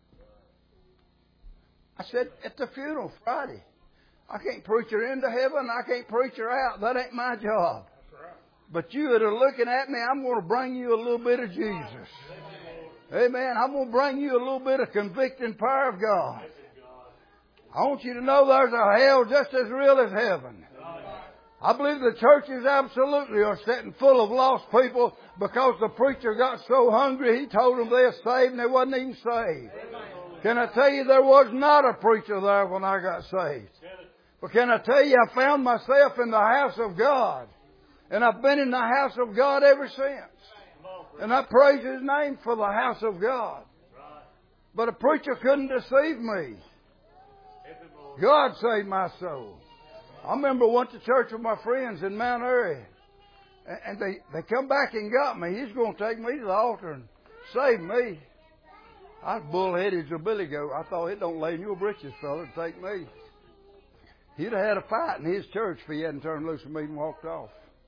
I said at the funeral Friday, I can't preach her into heaven. I can't preach her out. That ain't my job. But you that are looking at me, I'm going to bring you a little bit of Jesus. Amen. I'm going to bring you a little bit of convicting power of God. I want you to know there's a hell just as real as heaven. I believe the churches absolutely are sitting full of lost people because the preacher got so hungry he told them they're saved and they wasn't even saved. Can I tell you there was not a preacher there when I got saved? But can I tell you I found myself in the house of God. And I've been in the house of God ever since. And I praise His name for the house of God. But a preacher couldn't deceive me. God saved my soul. I remember I went to church with my friends in Mount Airy. And they come back and got me. He's going to take me to the altar and save me. I was bullheaded as a billy goat. I thought it don't lay in your britches, fella, to take me. He'd have had a fight in his church if he hadn't turned loose of me and walked off.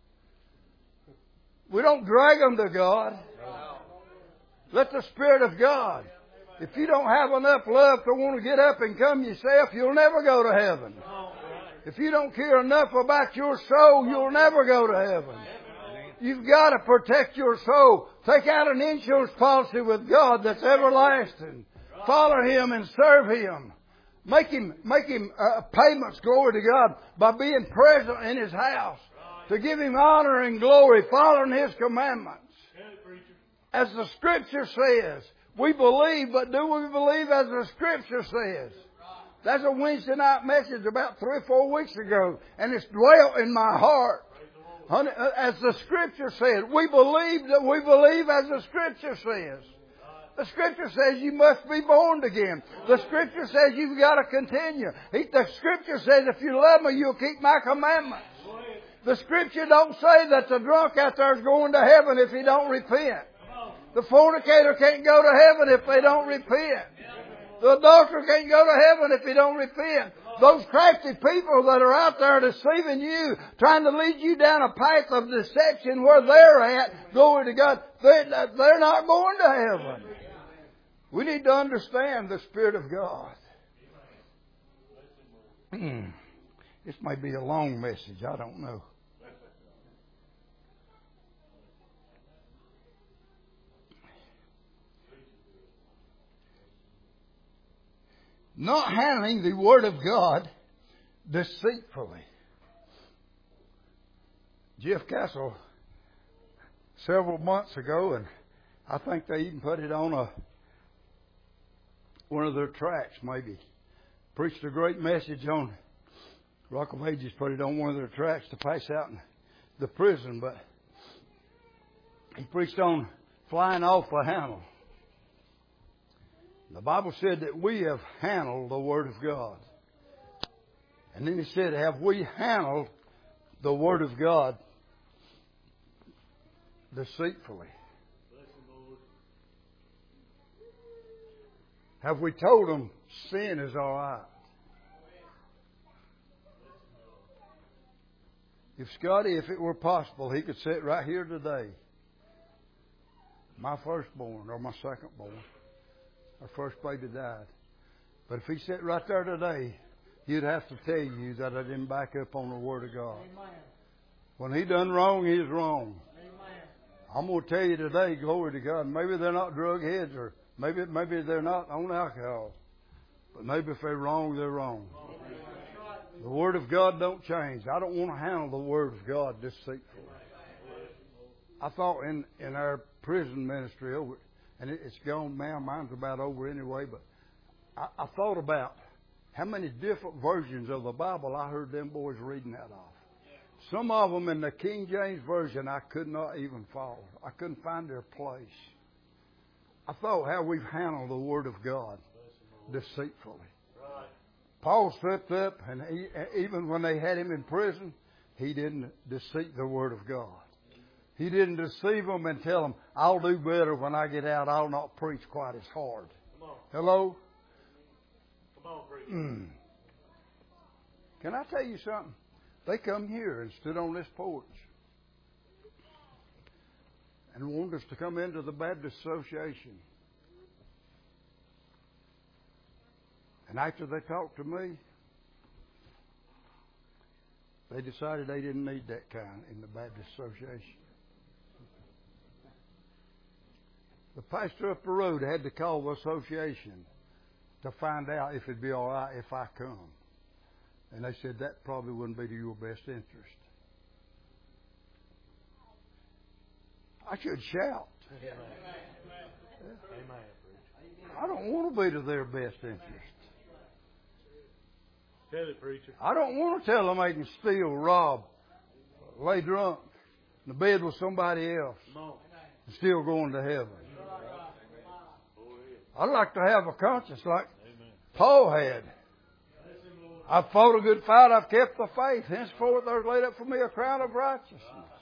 We don't drag them to God. Let the Spirit of God. If you don't have enough love to want to get up and come yourself, you'll never go to heaven. If you don't care enough about your soul, you'll never go to heaven. You've got to protect your soul. Take out an insurance policy with God that's everlasting. Follow Him and serve Him. Make Him payments, glory to God, by being present in His house. To give Him honor and glory, following His commandments. As the Scripture says, we believe, but do we believe as the Scripture says? That's a Wednesday night message about 3 or 4 weeks ago, and it's dwelt in my heart. As the Scripture said, we believe as the Scripture says. The Scripture says you must be born again. The Scripture says you've got to continue. The Scripture says if you love me, you'll keep my commandments. The Scripture don't say that the drunk out there is going to heaven if he don't repent. The fornicator can't go to heaven if they don't repent. The adulterer can't go to heaven if he don't repent. Those crafty people that are out there deceiving you, trying to lead you down a path of deception where they're at, glory to God, they're not going to heaven. We need to understand the Spirit of God. This may be a long message, I don't know. not handling the Word of God deceitfully. Jeff Castle, several months ago, and I think they even put it on one of their tracks, maybe, preached a great message on, Rock of Ages put it on one of their tracks to pass out in the prison, but he preached on flying off the handle. The Bible said that we have handled the Word of God. And then he said, have we handled the Word of God deceitfully? Have we told them sin is all right? If Scotty, if it were possible, he could sit right here today. My firstborn or my secondborn. Our first baby died. But if he sat right there today, he'd have to tell you that I didn't back up on the Word of God. Amen. When he done wrong, he's wrong. Amen. I'm going to tell you today, glory to God, maybe they're not drug heads or maybe they're not on alcohol. But maybe if they're wrong, they're wrong. The Word of God don't change. I don't want to handle the Word of God deceitfully. I thought in our prison ministry over, and it's gone now, mine's about over anyway, but I thought about how many different versions of the Bible I heard them boys reading that off. Some of them in the King James Version I could not even follow. I couldn't find their place. I thought how we've handled the Word of God deceitfully. Paul slipped up, and even when they had him in prison, he didn't deceive the Word of God. He didn't deceive them and tell them, I'll do better when I get out. I'll not preach quite as hard. Come on. Hello? Come on, preacher. Can I tell you something? They come here and stood on this porch and wanted us to come into the Baptist Association. And after they talked to me, they decided they didn't need that kind in the Baptist Association. The pastor up the road had to call the association to find out if it'd be all right if I come. And they said that probably wouldn't be to your best interest. I should shout. Amen. I don't want to be to their best interest. Tell it, preacher. I don't want to tell them they can steal, rob, lay drunk in the bed with somebody else and still going to heaven. I'd like to have a conscience like Paul had. I've fought a good fight. I've kept the faith. Henceforth there's laid up for me a crown of righteousness.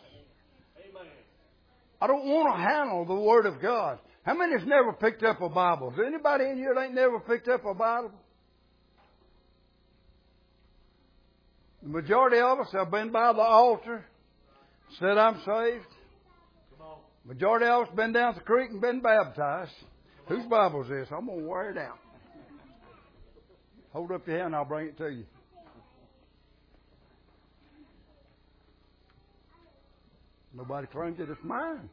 I don't want to handle the Word of God. How many has never picked up a Bible? Is there anybody in here that ain't never picked up a Bible? The majority of us have been by the altar, said I'm saved. Majority of us been down to the creek and been baptized. Whose Bible is this? I'm going to wear it out. Hold up your hand and I'll bring it to you. Nobody claims it. It's mine.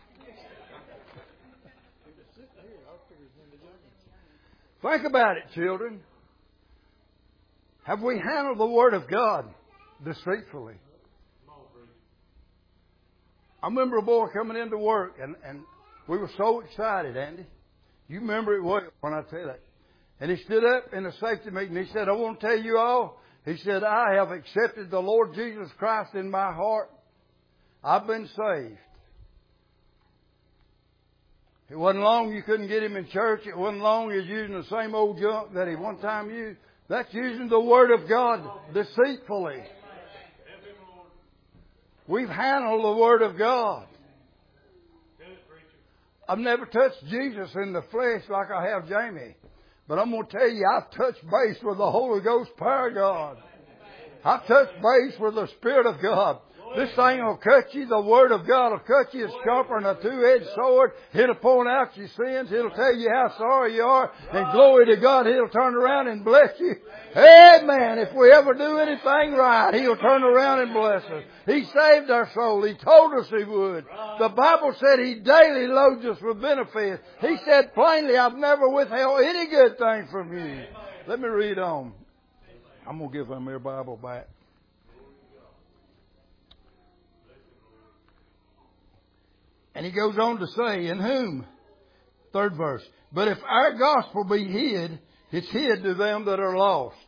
Think about it, children. Have we handled the Word of God deceitfully? I remember a boy coming into work and we were so excited, Andy. You remember it well when I tell that. And he stood up in a safety meeting. He said, I want to tell you all. He said, I have accepted the Lord Jesus Christ in my heart. I've been saved. It wasn't long you couldn't get him in church. It wasn't long he was using the same old junk that he one time used. That's using the Word of God deceitfully. We've handled the Word of God. I've never touched Jesus in the flesh like I have Jamie. But I'm going to tell you, I've touched base with the Holy Ghost power of God. I've touched base with the Spirit of God. This thing will cut you. The Word of God will cut you. It's sharper than a two-edged sword. It'll point out your sins. It'll tell you how sorry you are. And glory to God, He'll turn around and bless you. Amen. If we ever do anything right, He'll turn around and bless us. He saved our soul. He told us He would. The Bible said He daily loads us with benefits. He said plainly, I've never withheld any good thing from you. Let me read on. I'm going to give them their Bible back. And he goes on to say, in whom, third verse, but if our gospel be hid, it's hid to them that are lost.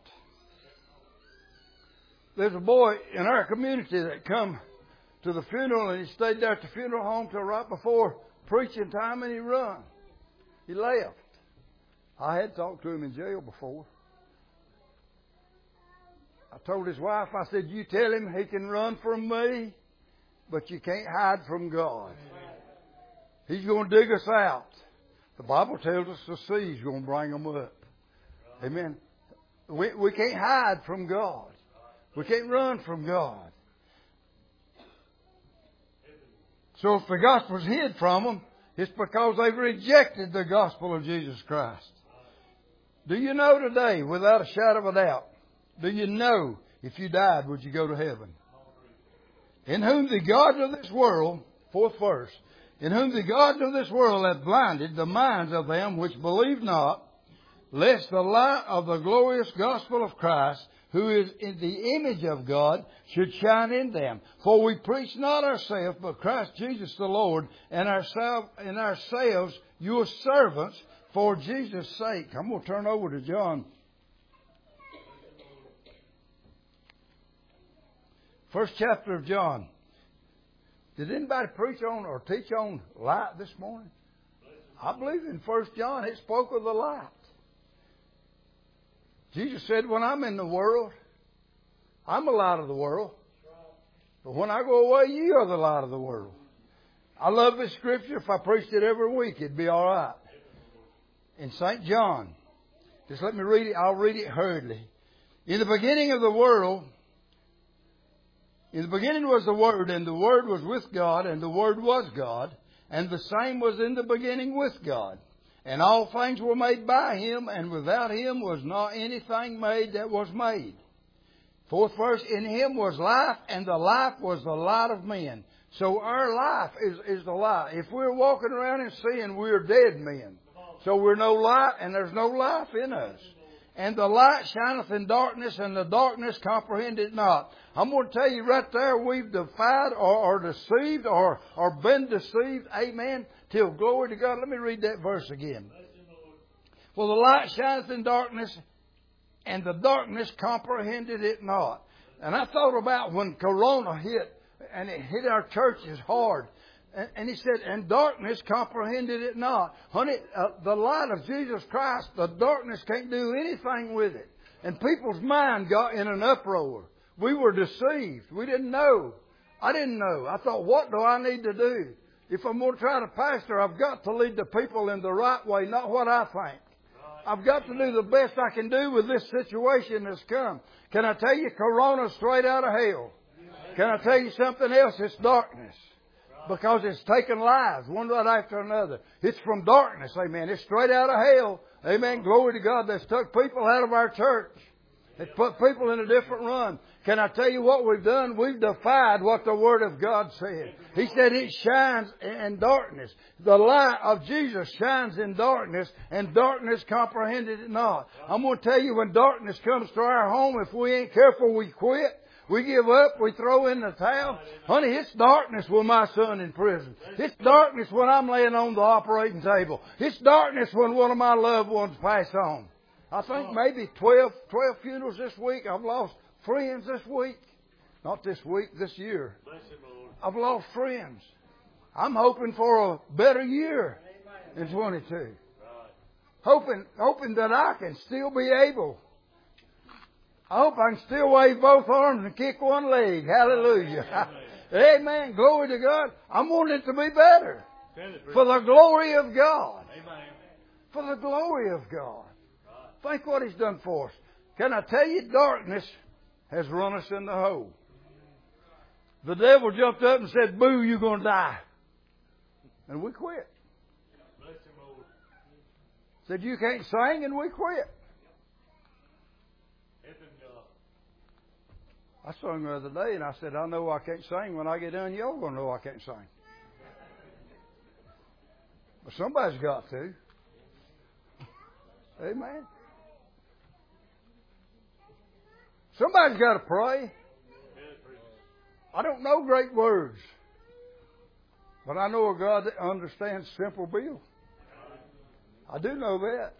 There's a boy in our community that come to the funeral, and he stayed there at the funeral home till right before preaching time, and he run. He left. I had talked to him in jail before. I told his wife, I said, you tell him he can run from me, but you can't hide from God. He's going to dig us out. The Bible tells us the sea's going to bring them up. Amen. We can't hide from God. We can't run from God. So if the gospel's hid from them, it's because they've rejected the gospel of Jesus Christ. Do you know today, without a shadow of a doubt, do you know if you died, would you go to heaven? In whom the gods of this world, fourth verse, in whom the gods of this world have blinded the minds of them which believe not, lest the light of the glorious gospel of Christ, who is in the image of God, should shine in them. For we preach not ourselves, but Christ Jesus the Lord, and ourselves your servants for Jesus' sake. I'm going to turn over to John. First chapter of John. Did anybody preach on or teach on light this morning? I believe in 1 John it spoke of the light. Jesus said, when I'm in the world, I'm the light of the world. But when I go away, you are the light of the world. I love this scripture. If I preached it every week, it'd be all right. In St. John, just let me read it. I'll read it hurriedly. In the beginning of the world, in the beginning was the Word, and the Word was with God, and the Word was God, and the same was in the beginning with God. And all things were made by Him, and without Him was not anything made that was made. Fourth verse, in Him was life, and the life was the light of men. So our life is the light. If we're walking around in sin, we're dead men. So we're no light, and there's no life in us. And the light shineth in darkness, and the darkness comprehended not. I'm going to tell you right there, we've defied or deceived or been deceived, amen, till glory to God. Let me read that verse again. Well, the light shineth in darkness, and the darkness comprehended it not. And I thought about when Corona hit, and it hit our churches hard. And he said, and darkness comprehended it not. Honey, the light of Jesus Christ, the darkness can't do anything with it. And people's mind got in an uproar. We were deceived. We didn't know. I didn't know. I thought, what do I need to do? If I'm going to try to pastor, I've got to lead the people in the right way, not what I think. I've got to do the best I can do with this situation that's come. Can I tell you, Corona's straight out of hell. Can I tell you something else? It's darkness. Because it's taken lives, one right after another. It's from darkness, amen. It's straight out of hell. Amen. Glory to God. That's took people out of our church. It's put people in a different run. Can I tell you what we've done? We've defied what the Word of God said. He said it shines in darkness. The light of Jesus shines in darkness, and darkness comprehended it not. I'm going to tell you, when darkness comes to our home, if we ain't careful, we quit. We give up. We throw in the towel. Honey, it's darkness with my son in prison. It's darkness when I'm laying on the operating table. It's darkness when one of my loved ones pass on. I think maybe 12 funerals this week. I've lost friends this week. Not this week, this year. I've lost friends. I'm hoping for a better year in 22. Hoping that I can still be able. I hope I can still wave both arms and kick one leg. Hallelujah. Amen. Glory to God. I'm wanting it to be better. For the glory of God. For the glory of God. Think what He's done for us. Can I tell you, darkness has run us in the hole. The devil jumped up and said, boo, you're going to die. And we quit. Said, you can't sing, and we quit. I sung the other day, and I said, I know I can't sing. When I get done, y'all going to know I can't sing. But somebody's got to. Amen. Somebody's got to pray. I don't know great words, but I know a God that understands simple bills. I do know that.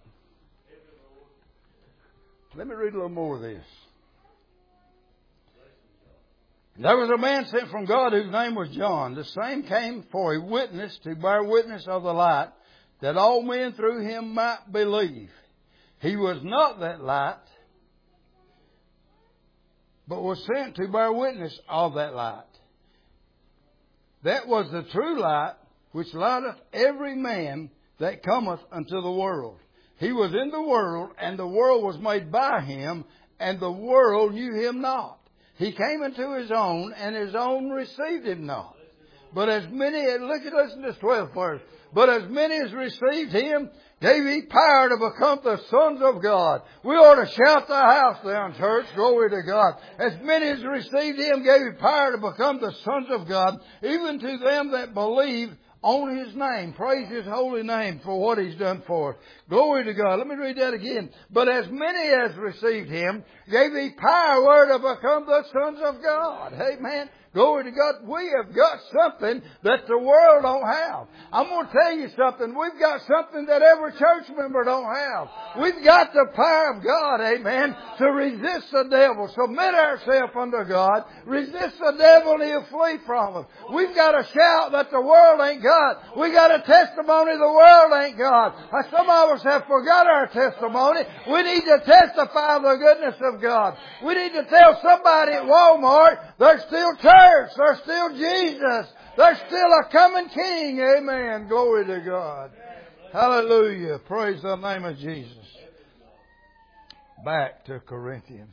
Let me read a little more of this. There was a man sent from God whose name was John. The same came for a witness to bear witness of the light, that all men through him might believe. He was not that light, but was sent to bear witness of that light. That was the true light, which lighteth every man that cometh unto the world. He was in the world, and the world was made by him, and the world knew him not. He came into his own, and his own received him not. But as many, listen to this 12th verse. But as many as received him, gave he power to become the sons of God. We ought to shout the house down, church. Glory to God. As many as received him, gave he power to become the sons of God, even to them that believe on his name. Praise his holy name for what he's done for us. Glory to God. Let me read that again. But as many as received him, gave he power to become the sons of God. Amen. Glory to God. We have got something that the world don't have. I'm going to tell you something. We've got something that every church member don't have. We've got the power of God, amen, to resist the devil. Submit ourselves unto God. Resist the devil and he'll flee from us. We've got a shout that the world ain't got. We got a testimony the world ain't got. Some of us have forgot our testimony. We need to testify of the goodness of God. We need to tell somebody at Walmart there's still church. There's still Jesus. There's still a coming King. Amen. Glory to God. Hallelujah. Praise the name of Jesus. Back to Corinthians.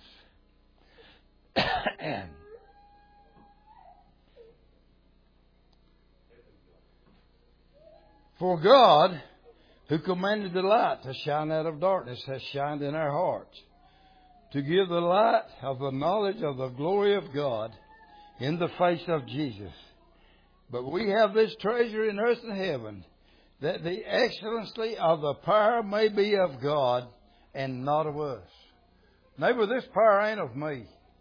For God, who commanded the light to shine out of darkness, has shined in our hearts, to give the light of the knowledge of the glory of God in the face of Jesus. But we have this treasure in earth and heaven, that the excellency of the power may be of God and not of us. Neighbor, this power ain't of me.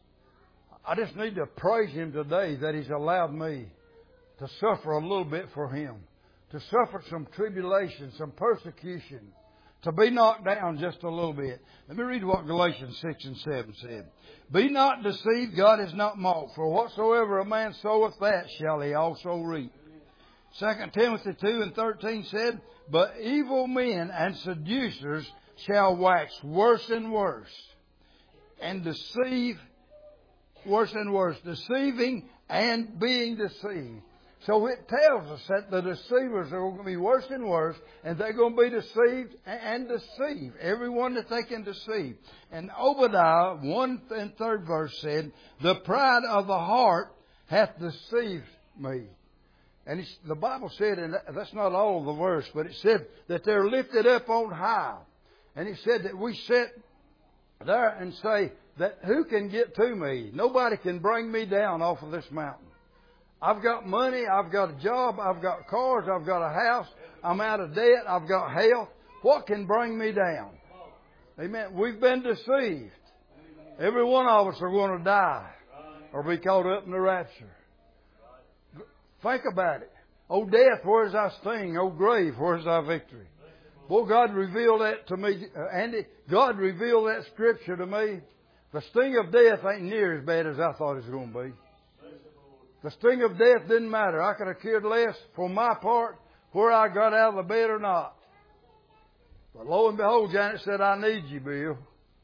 I just need to praise Him today that He's allowed me to suffer a little bit for Him, to suffer some tribulation, some persecution, to be knocked down just a little bit. Let me read what Galatians 6 and 7 said. Be not deceived, God is not mocked. For whatsoever a man soweth, that shall he also reap. 2 Timothy 2 and 13 said, but evil men and seducers shall wax worse and worse, and deceive worse and worse, deceiving and being deceived. So it tells us that the deceivers are going to be worse and worse, and they're going to be deceived and deceive everyone that they can deceive. And Obadiah 1 and 3rd verse said, the pride of the heart hath deceived me. And the Bible said, and that's not all of the verse, but it said that they're lifted up on high. And it said that we sit there and say that who can get to me? Nobody can bring me down off of this mountain. I've got money, I've got a job, I've got cars, I've got a house, I'm out of debt, I've got health. What can bring me down? Amen. We've been deceived. Every one of us are going to die or be caught up in the rapture. Think about it. Oh death, where's thy sting? Oh grave, where's thy victory? Boy, God revealed that to me, Andy. God revealed that scripture to me. The sting of death ain't near as bad as I thought it was going to be. The sting of death didn't matter. I could have cared less for my part where I got out of the bed or not. But lo and behold, Janet said, I need you, Bill.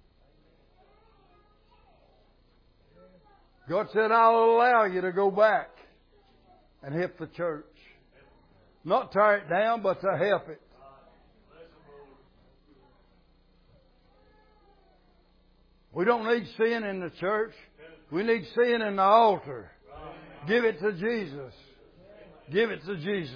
God said, I'll allow you to go back and help the church. Not tear it down, but to help it. We don't need sin in the church. We need sin in the altar. Give it to Jesus. Give it to Jesus.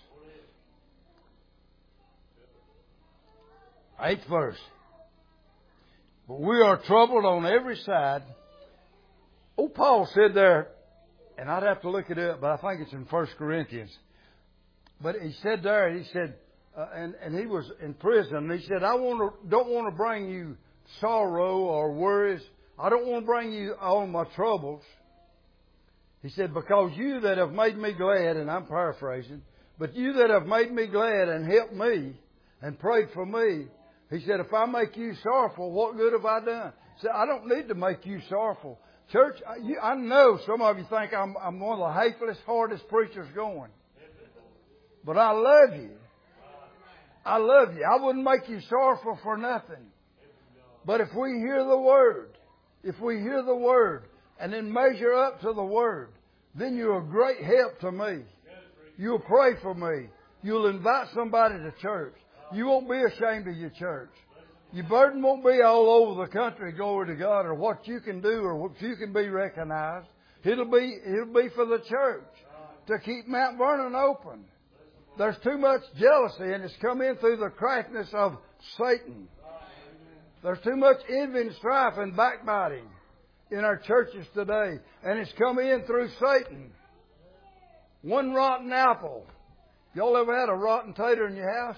8th verse. But we are troubled on every side. Oh, Paul said there, and I'd have to look it up, but I think it's in 1 Corinthians. But he said there, he said, and he was in prison, and he said, don't want to bring you sorrow or worries I don't want to bring you all my troubles. He said, because you that have made me glad, and I'm paraphrasing, but you that have made me glad and helped me and prayed for me, he said, if I make you sorrowful, what good have I done? He said, I don't need to make you sorrowful. Church, I know some of you think I'm one of the hatefulest, hardest preachers going. But I love you. I love you. I wouldn't make you sorrowful for nothing. But if we hear the Word, and then measure up to the Word, then you're a great help to me. You'll pray for me. You'll invite somebody to church. You won't be ashamed of your church. Your burden won't be all over the country, glory to God, or what you can do or what you can be recognized. It'll be for the church to keep Mount Vernon open. There's too much jealousy, and it's come in through the crackness of Satan. There's too much envy and strife and backbiting in our churches today, and it's come in through Satan. One rotten apple. Y'all ever had a rotten tater in your house?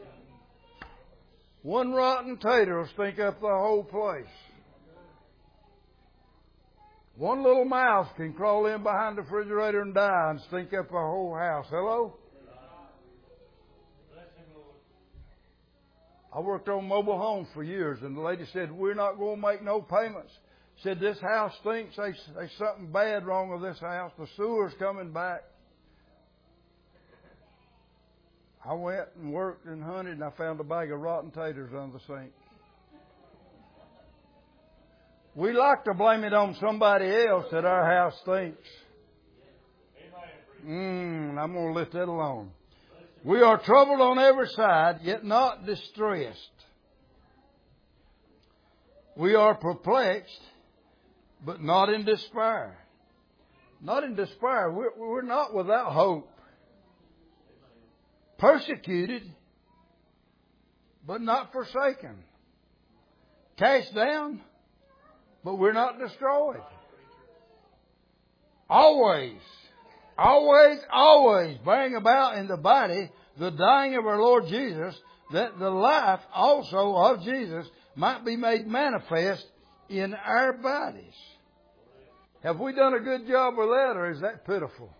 One rotten tater will stink up the whole place. One little mouse can crawl in behind the refrigerator and die and stink up the whole house. Hello? I worked on mobile homes for years, and the lady said, we're not going to make no payments. Said, this house stinks. There's something bad wrong with this house. The sewer's coming back. I went and worked and hunted, and I found a bag of rotten taters under the sink. We like to blame it on somebody else that our house stinks. I'm going to let that alone. We are troubled on every side, yet not distressed. We are perplexed, but not in despair. Not in despair. We're not without hope. Persecuted, but not forsaken. Cast down, but we're not destroyed. Always bearing about in the body the dying of our Lord Jesus, that the life also of Jesus might be made manifest in our bodies. Have we done a good job with that, or is that pitiful?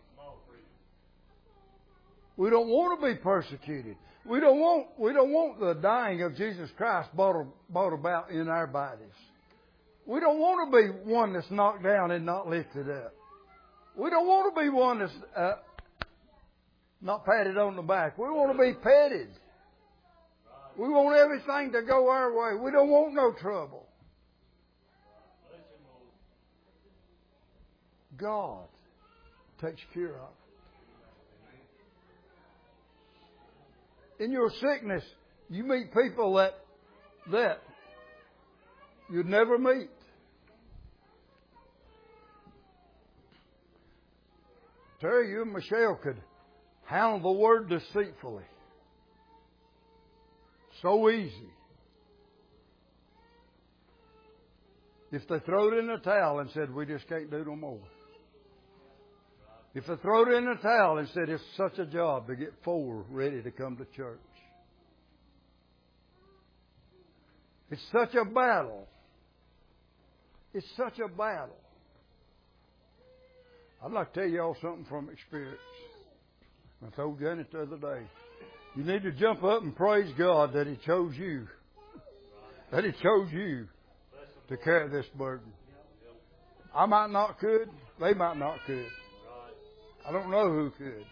We don't want to be persecuted. We don't want the dying of Jesus Christ brought about in our bodies. We don't want to be one that's knocked down and not lifted up. We don't want to be one that's not patted on the back. We want to be petted. We want everything to go our way. We don't want no trouble. God takes care of. In your sickness, you meet people that you'd never meet. Terry, you and Michelle could handle the word deceitfully. So easy. If they throw it in the towel and said, we just can't do no more. If they throw it in the towel and said, it's such a job to get 4 ready to come to church. It's such a battle. It's such a battle. I'd like to tell you all something from experience. I told Janet the other day. You need to jump up and praise God that He chose you. That He chose you to carry this burden. I might not could. They might not could. I don't know who could.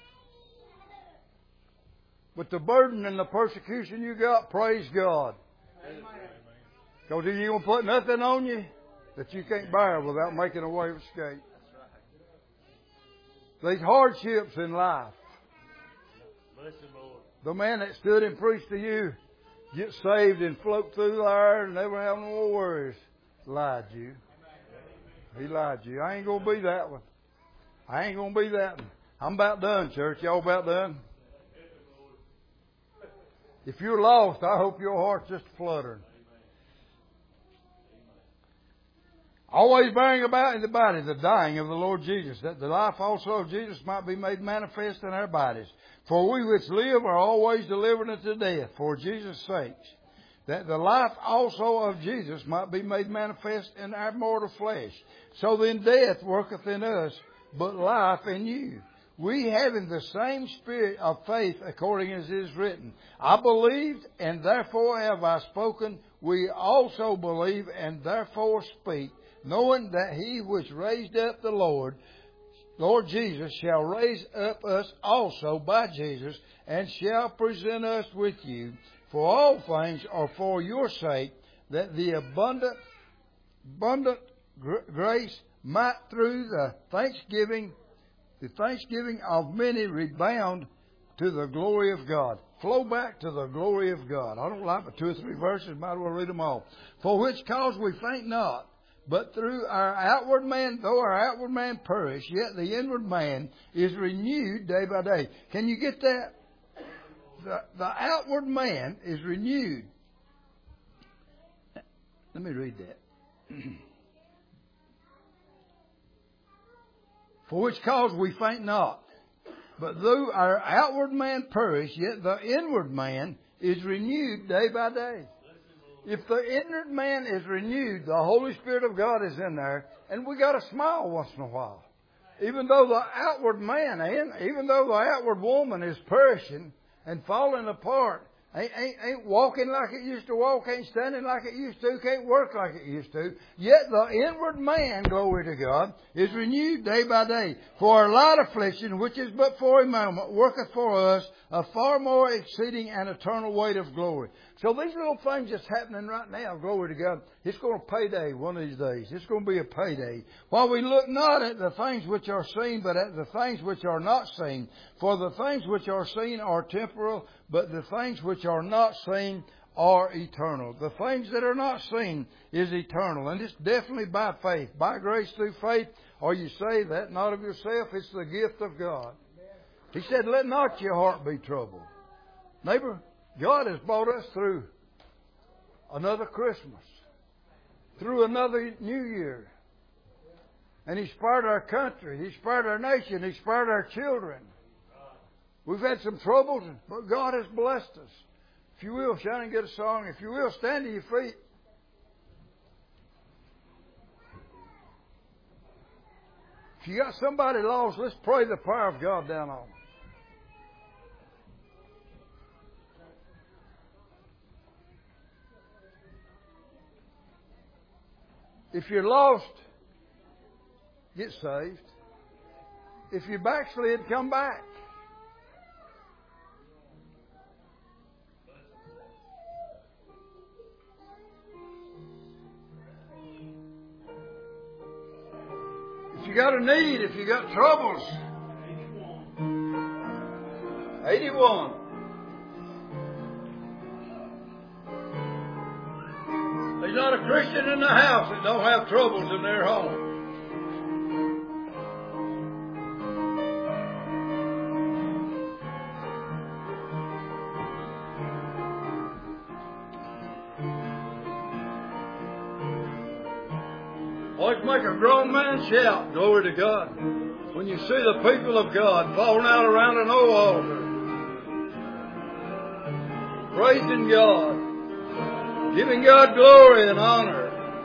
But the burden and the persecution you got, praise God. Because He ain't going to put nothing on you that you can't bear without making a way of escape. These hardships in life. The man that stood and preached to you, get saved and float through there and never have no more worries, lied you. He lied you. I ain't going to be that one. I ain't going to be that one. I'm about done, church. Y'all about done? If you're lost, I hope your heart's just fluttering. Always bearing about in the body the dying of the Lord Jesus, that the life also of Jesus might be made manifest in our bodies. For we which live are always delivered unto death for Jesus' sake, that the life also of Jesus might be made manifest in our mortal flesh. So then death worketh in us, but life in you. We having the same spirit of faith according as is written. I believed, and therefore have I spoken. We also believe, and therefore speak, knowing that he which raised up the Lord Jesus, shall raise up us also by Jesus, and shall present us with you. For all things are for your sake, that the abundant grace might through the thanksgiving of many rebound to the glory of God. Flow back to the glory of God. I don't like but 2 or 3 verses, might as well read them all. For which cause we faint not, but through our outward man, though our outward man perish, yet the inward man is renewed day by day. Can you get that? The outward man is renewed. Let me read that. For which cause we faint not. But though our outward man perish, yet the inward man is renewed day by day. If the inward man is renewed, the Holy Spirit of God is in there, and we got to smile once in a while. Even though the outward man, even though the outward woman is perishing and falling apart, ain't walking like it used to walk, ain't standing like it used to, can't work like it used to. Yet the inward man, glory to God, is renewed day by day. For our light affliction, which is but for a moment, worketh for us a far more exceeding and eternal weight of glory. So these little things that's happening right now, glory to God, it's going to payday one of these days. It's going to be a payday. While we look not at the things which are seen, but at the things which are not seen. For the things which are seen are temporal, but the things which are not seen are eternal. The things that are not seen is eternal. And it's definitely by faith. By grace through faith are you saved, that not of yourself, it's the gift of God. He said, let not your heart be troubled. Neighbor, God has brought us through another Christmas, through another New Year. And He spared our country. He spared our nation. He spared our children. We've had some troubles, but God has blessed us. If you will, Shannon, get a song. If you will, stand to your feet. If you got somebody lost, let's pray the power of God down on them. If you're lost, get saved. If you're backslid, come back. If you got a need, if you got troubles. 81. There's not a Christian in the house that don't have troubles in their home. Always make a grown man shout, glory to God, when you see the people of God falling out around an old altar, praising God, giving God glory and honor.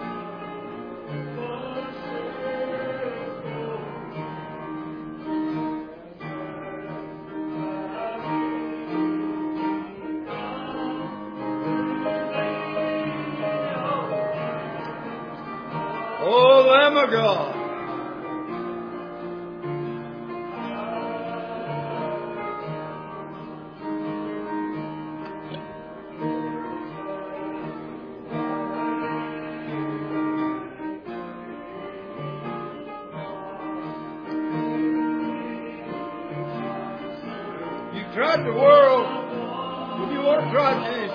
Oh, Lamb of God. You tried the world, but you want to try Jesus.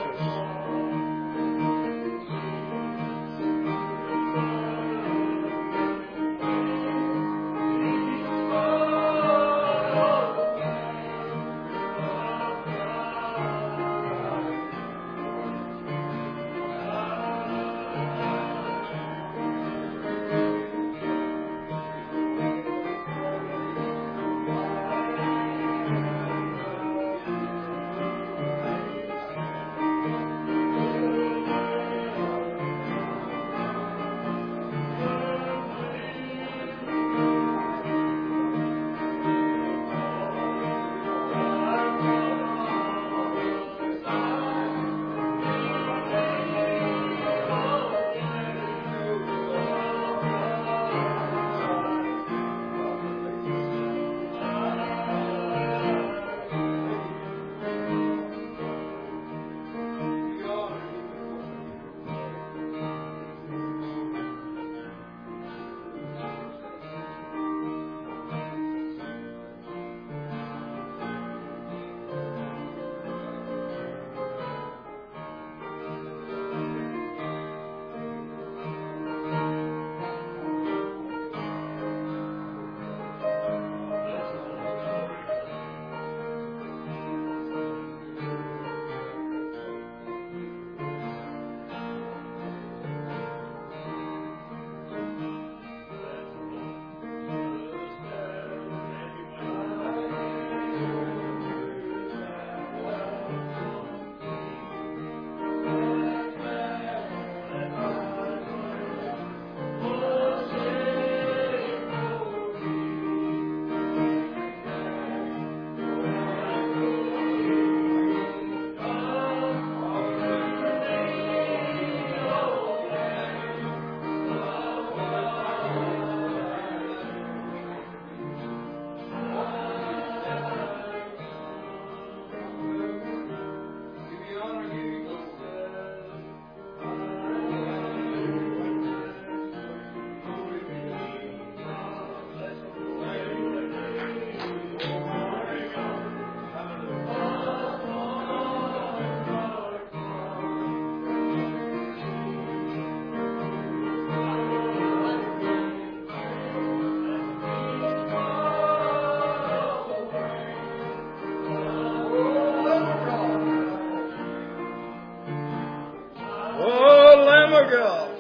of God.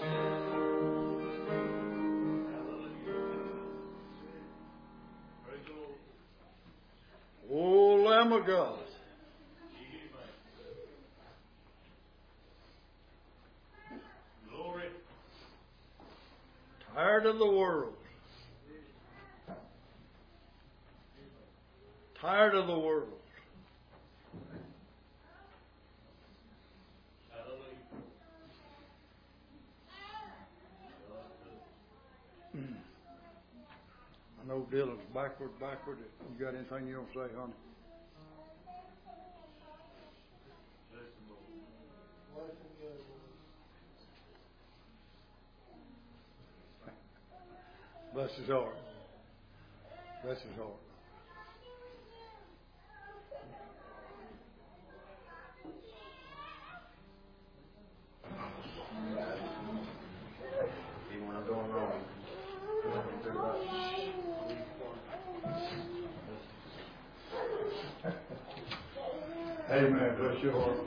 Oh, Lamb of God. Glory. Tired of the world. Tired of the world. I know Dylan's backward. You got anything you want to say, honey? Bless his heart. Bless his heart. Even when I'm doing wrong. Amen. Bless your heart.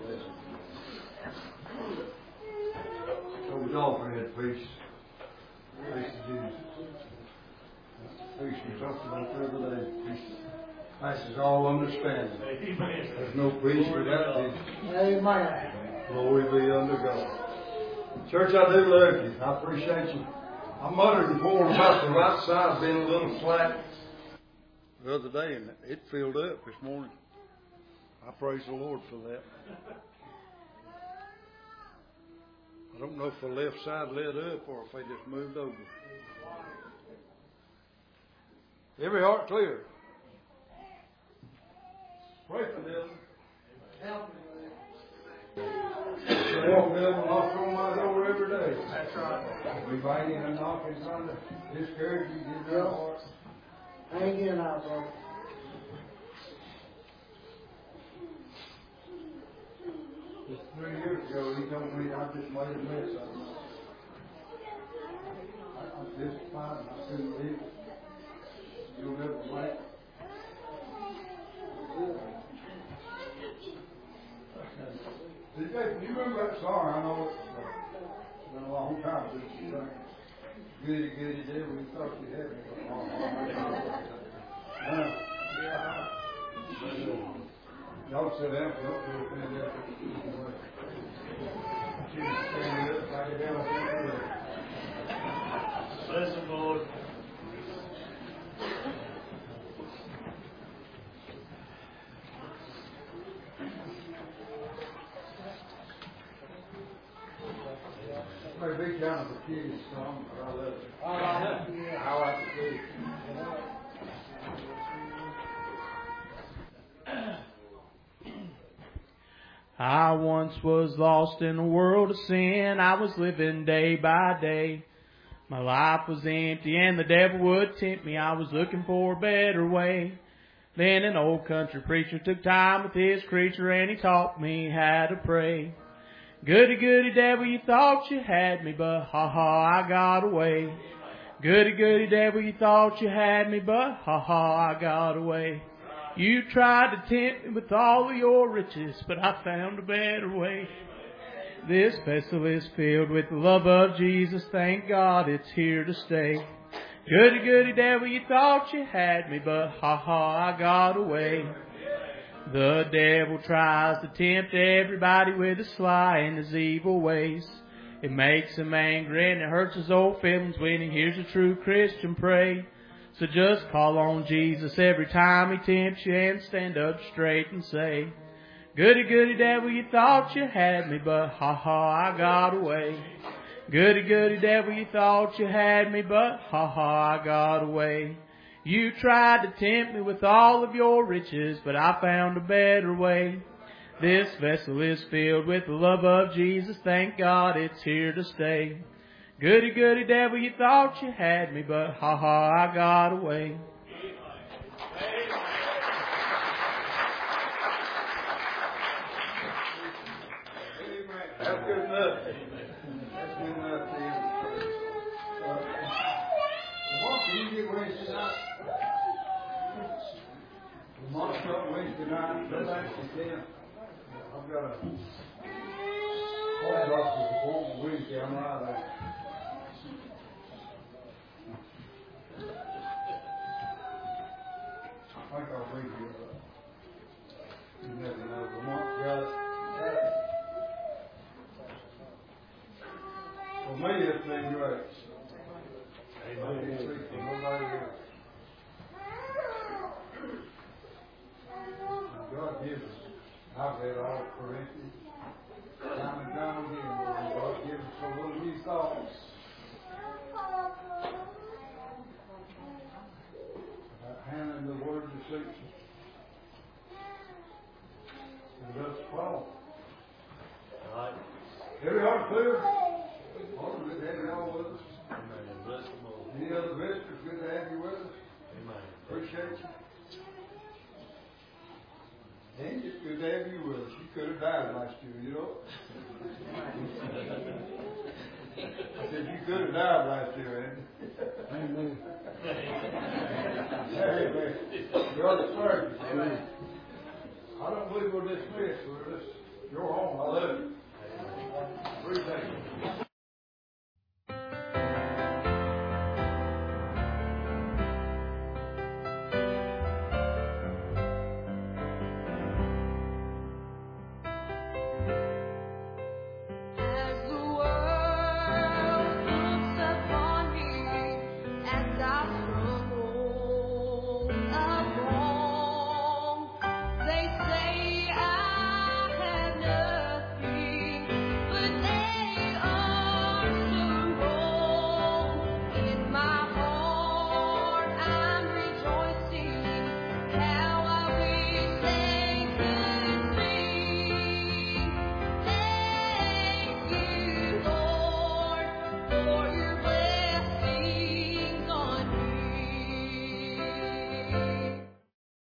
So we all pray at peace. Peace to Jesus. Peace we talked about every day. Peace passes all understanding. There's no peace without Jesus. Amen. Glory be unto God. Church, I do love you. I appreciate you. I muttered before about the right side being a little flat the other day, and it filled up this morning. I praise the Lord for that. I don't know if the left side lit up or if they just moved over. Every heart clear. Pray for them. Help me. Walk them and knock on my door every day. That's right. We bang in and knock and trying to discourage you, get your heart. Hang in out, bro. Just 3 years ago, he told me I just made a mess of it. I was disappointed. I couldn't believe it. You'll never make it. DJ, can you remember that song? I know it's been a long time since you sang it. Goody, goody, devil, you thought you had me. Y'all sit down, don't do it in there. She was standing up, like it down. Bless the Lord. May be kind of a kid's song, but I love it. I like it too. I once was lost in a world of sin. I was living day by day. My life was empty and the devil would tempt me. I was looking for a better way. Then an old country preacher took time with his creature and he taught me how to pray. Goody, goody, devil, you thought you had me, but ha, I got away. Goody, goody, devil, you thought you had me, but ha, I got away. You tried to tempt me with all of your riches, but I found a better way. This vessel is filled with the love of Jesus. Thank God it's here to stay. Goody, goody, devil, you thought you had me, but ha, I got away. The devil tries to tempt everybody with his sly and his evil ways. It makes him angry and it hurts his old feelings when he hears a true Christian pray. So just call on Jesus every time he tempts you and stand up straight and say, Goody, goody, devil, you thought you had me, but ha, I got away. Goody, goody, devil, you thought you had me, but ha, I got away. You tried to tempt me with all of your riches, but I found a better way. This vessel is filled with the love of Jesus. Thank God it's here to stay. Goody, goody, devil, you thought you had me, but ha, I got away. That's good enough. That's good enough for you. What do you get Wednesday night? Tomorrow's not Wednesday night. Go back to 10. I've got a doctor's appointment Wednesday. I'm right For me, it's been great. Amen. Nobody else. God gives us. I've read all of Corinthians. Time and time again, Lord, God gives us a little new thoughts. About handling the word of deception. And thus fall. All right. Every heart clear? Lord, good to have you all with us. Amen. Bless them all. Any other visitors, good to have you with us. Amen. Appreciate you. And it's good to have you with us. You could have died last year, you know. I said you could have died last year, Andy. Amen. Amen. You're the service. Amen. I don't believe we're dismissed. We're just, you're home. I love you. Appreciate you.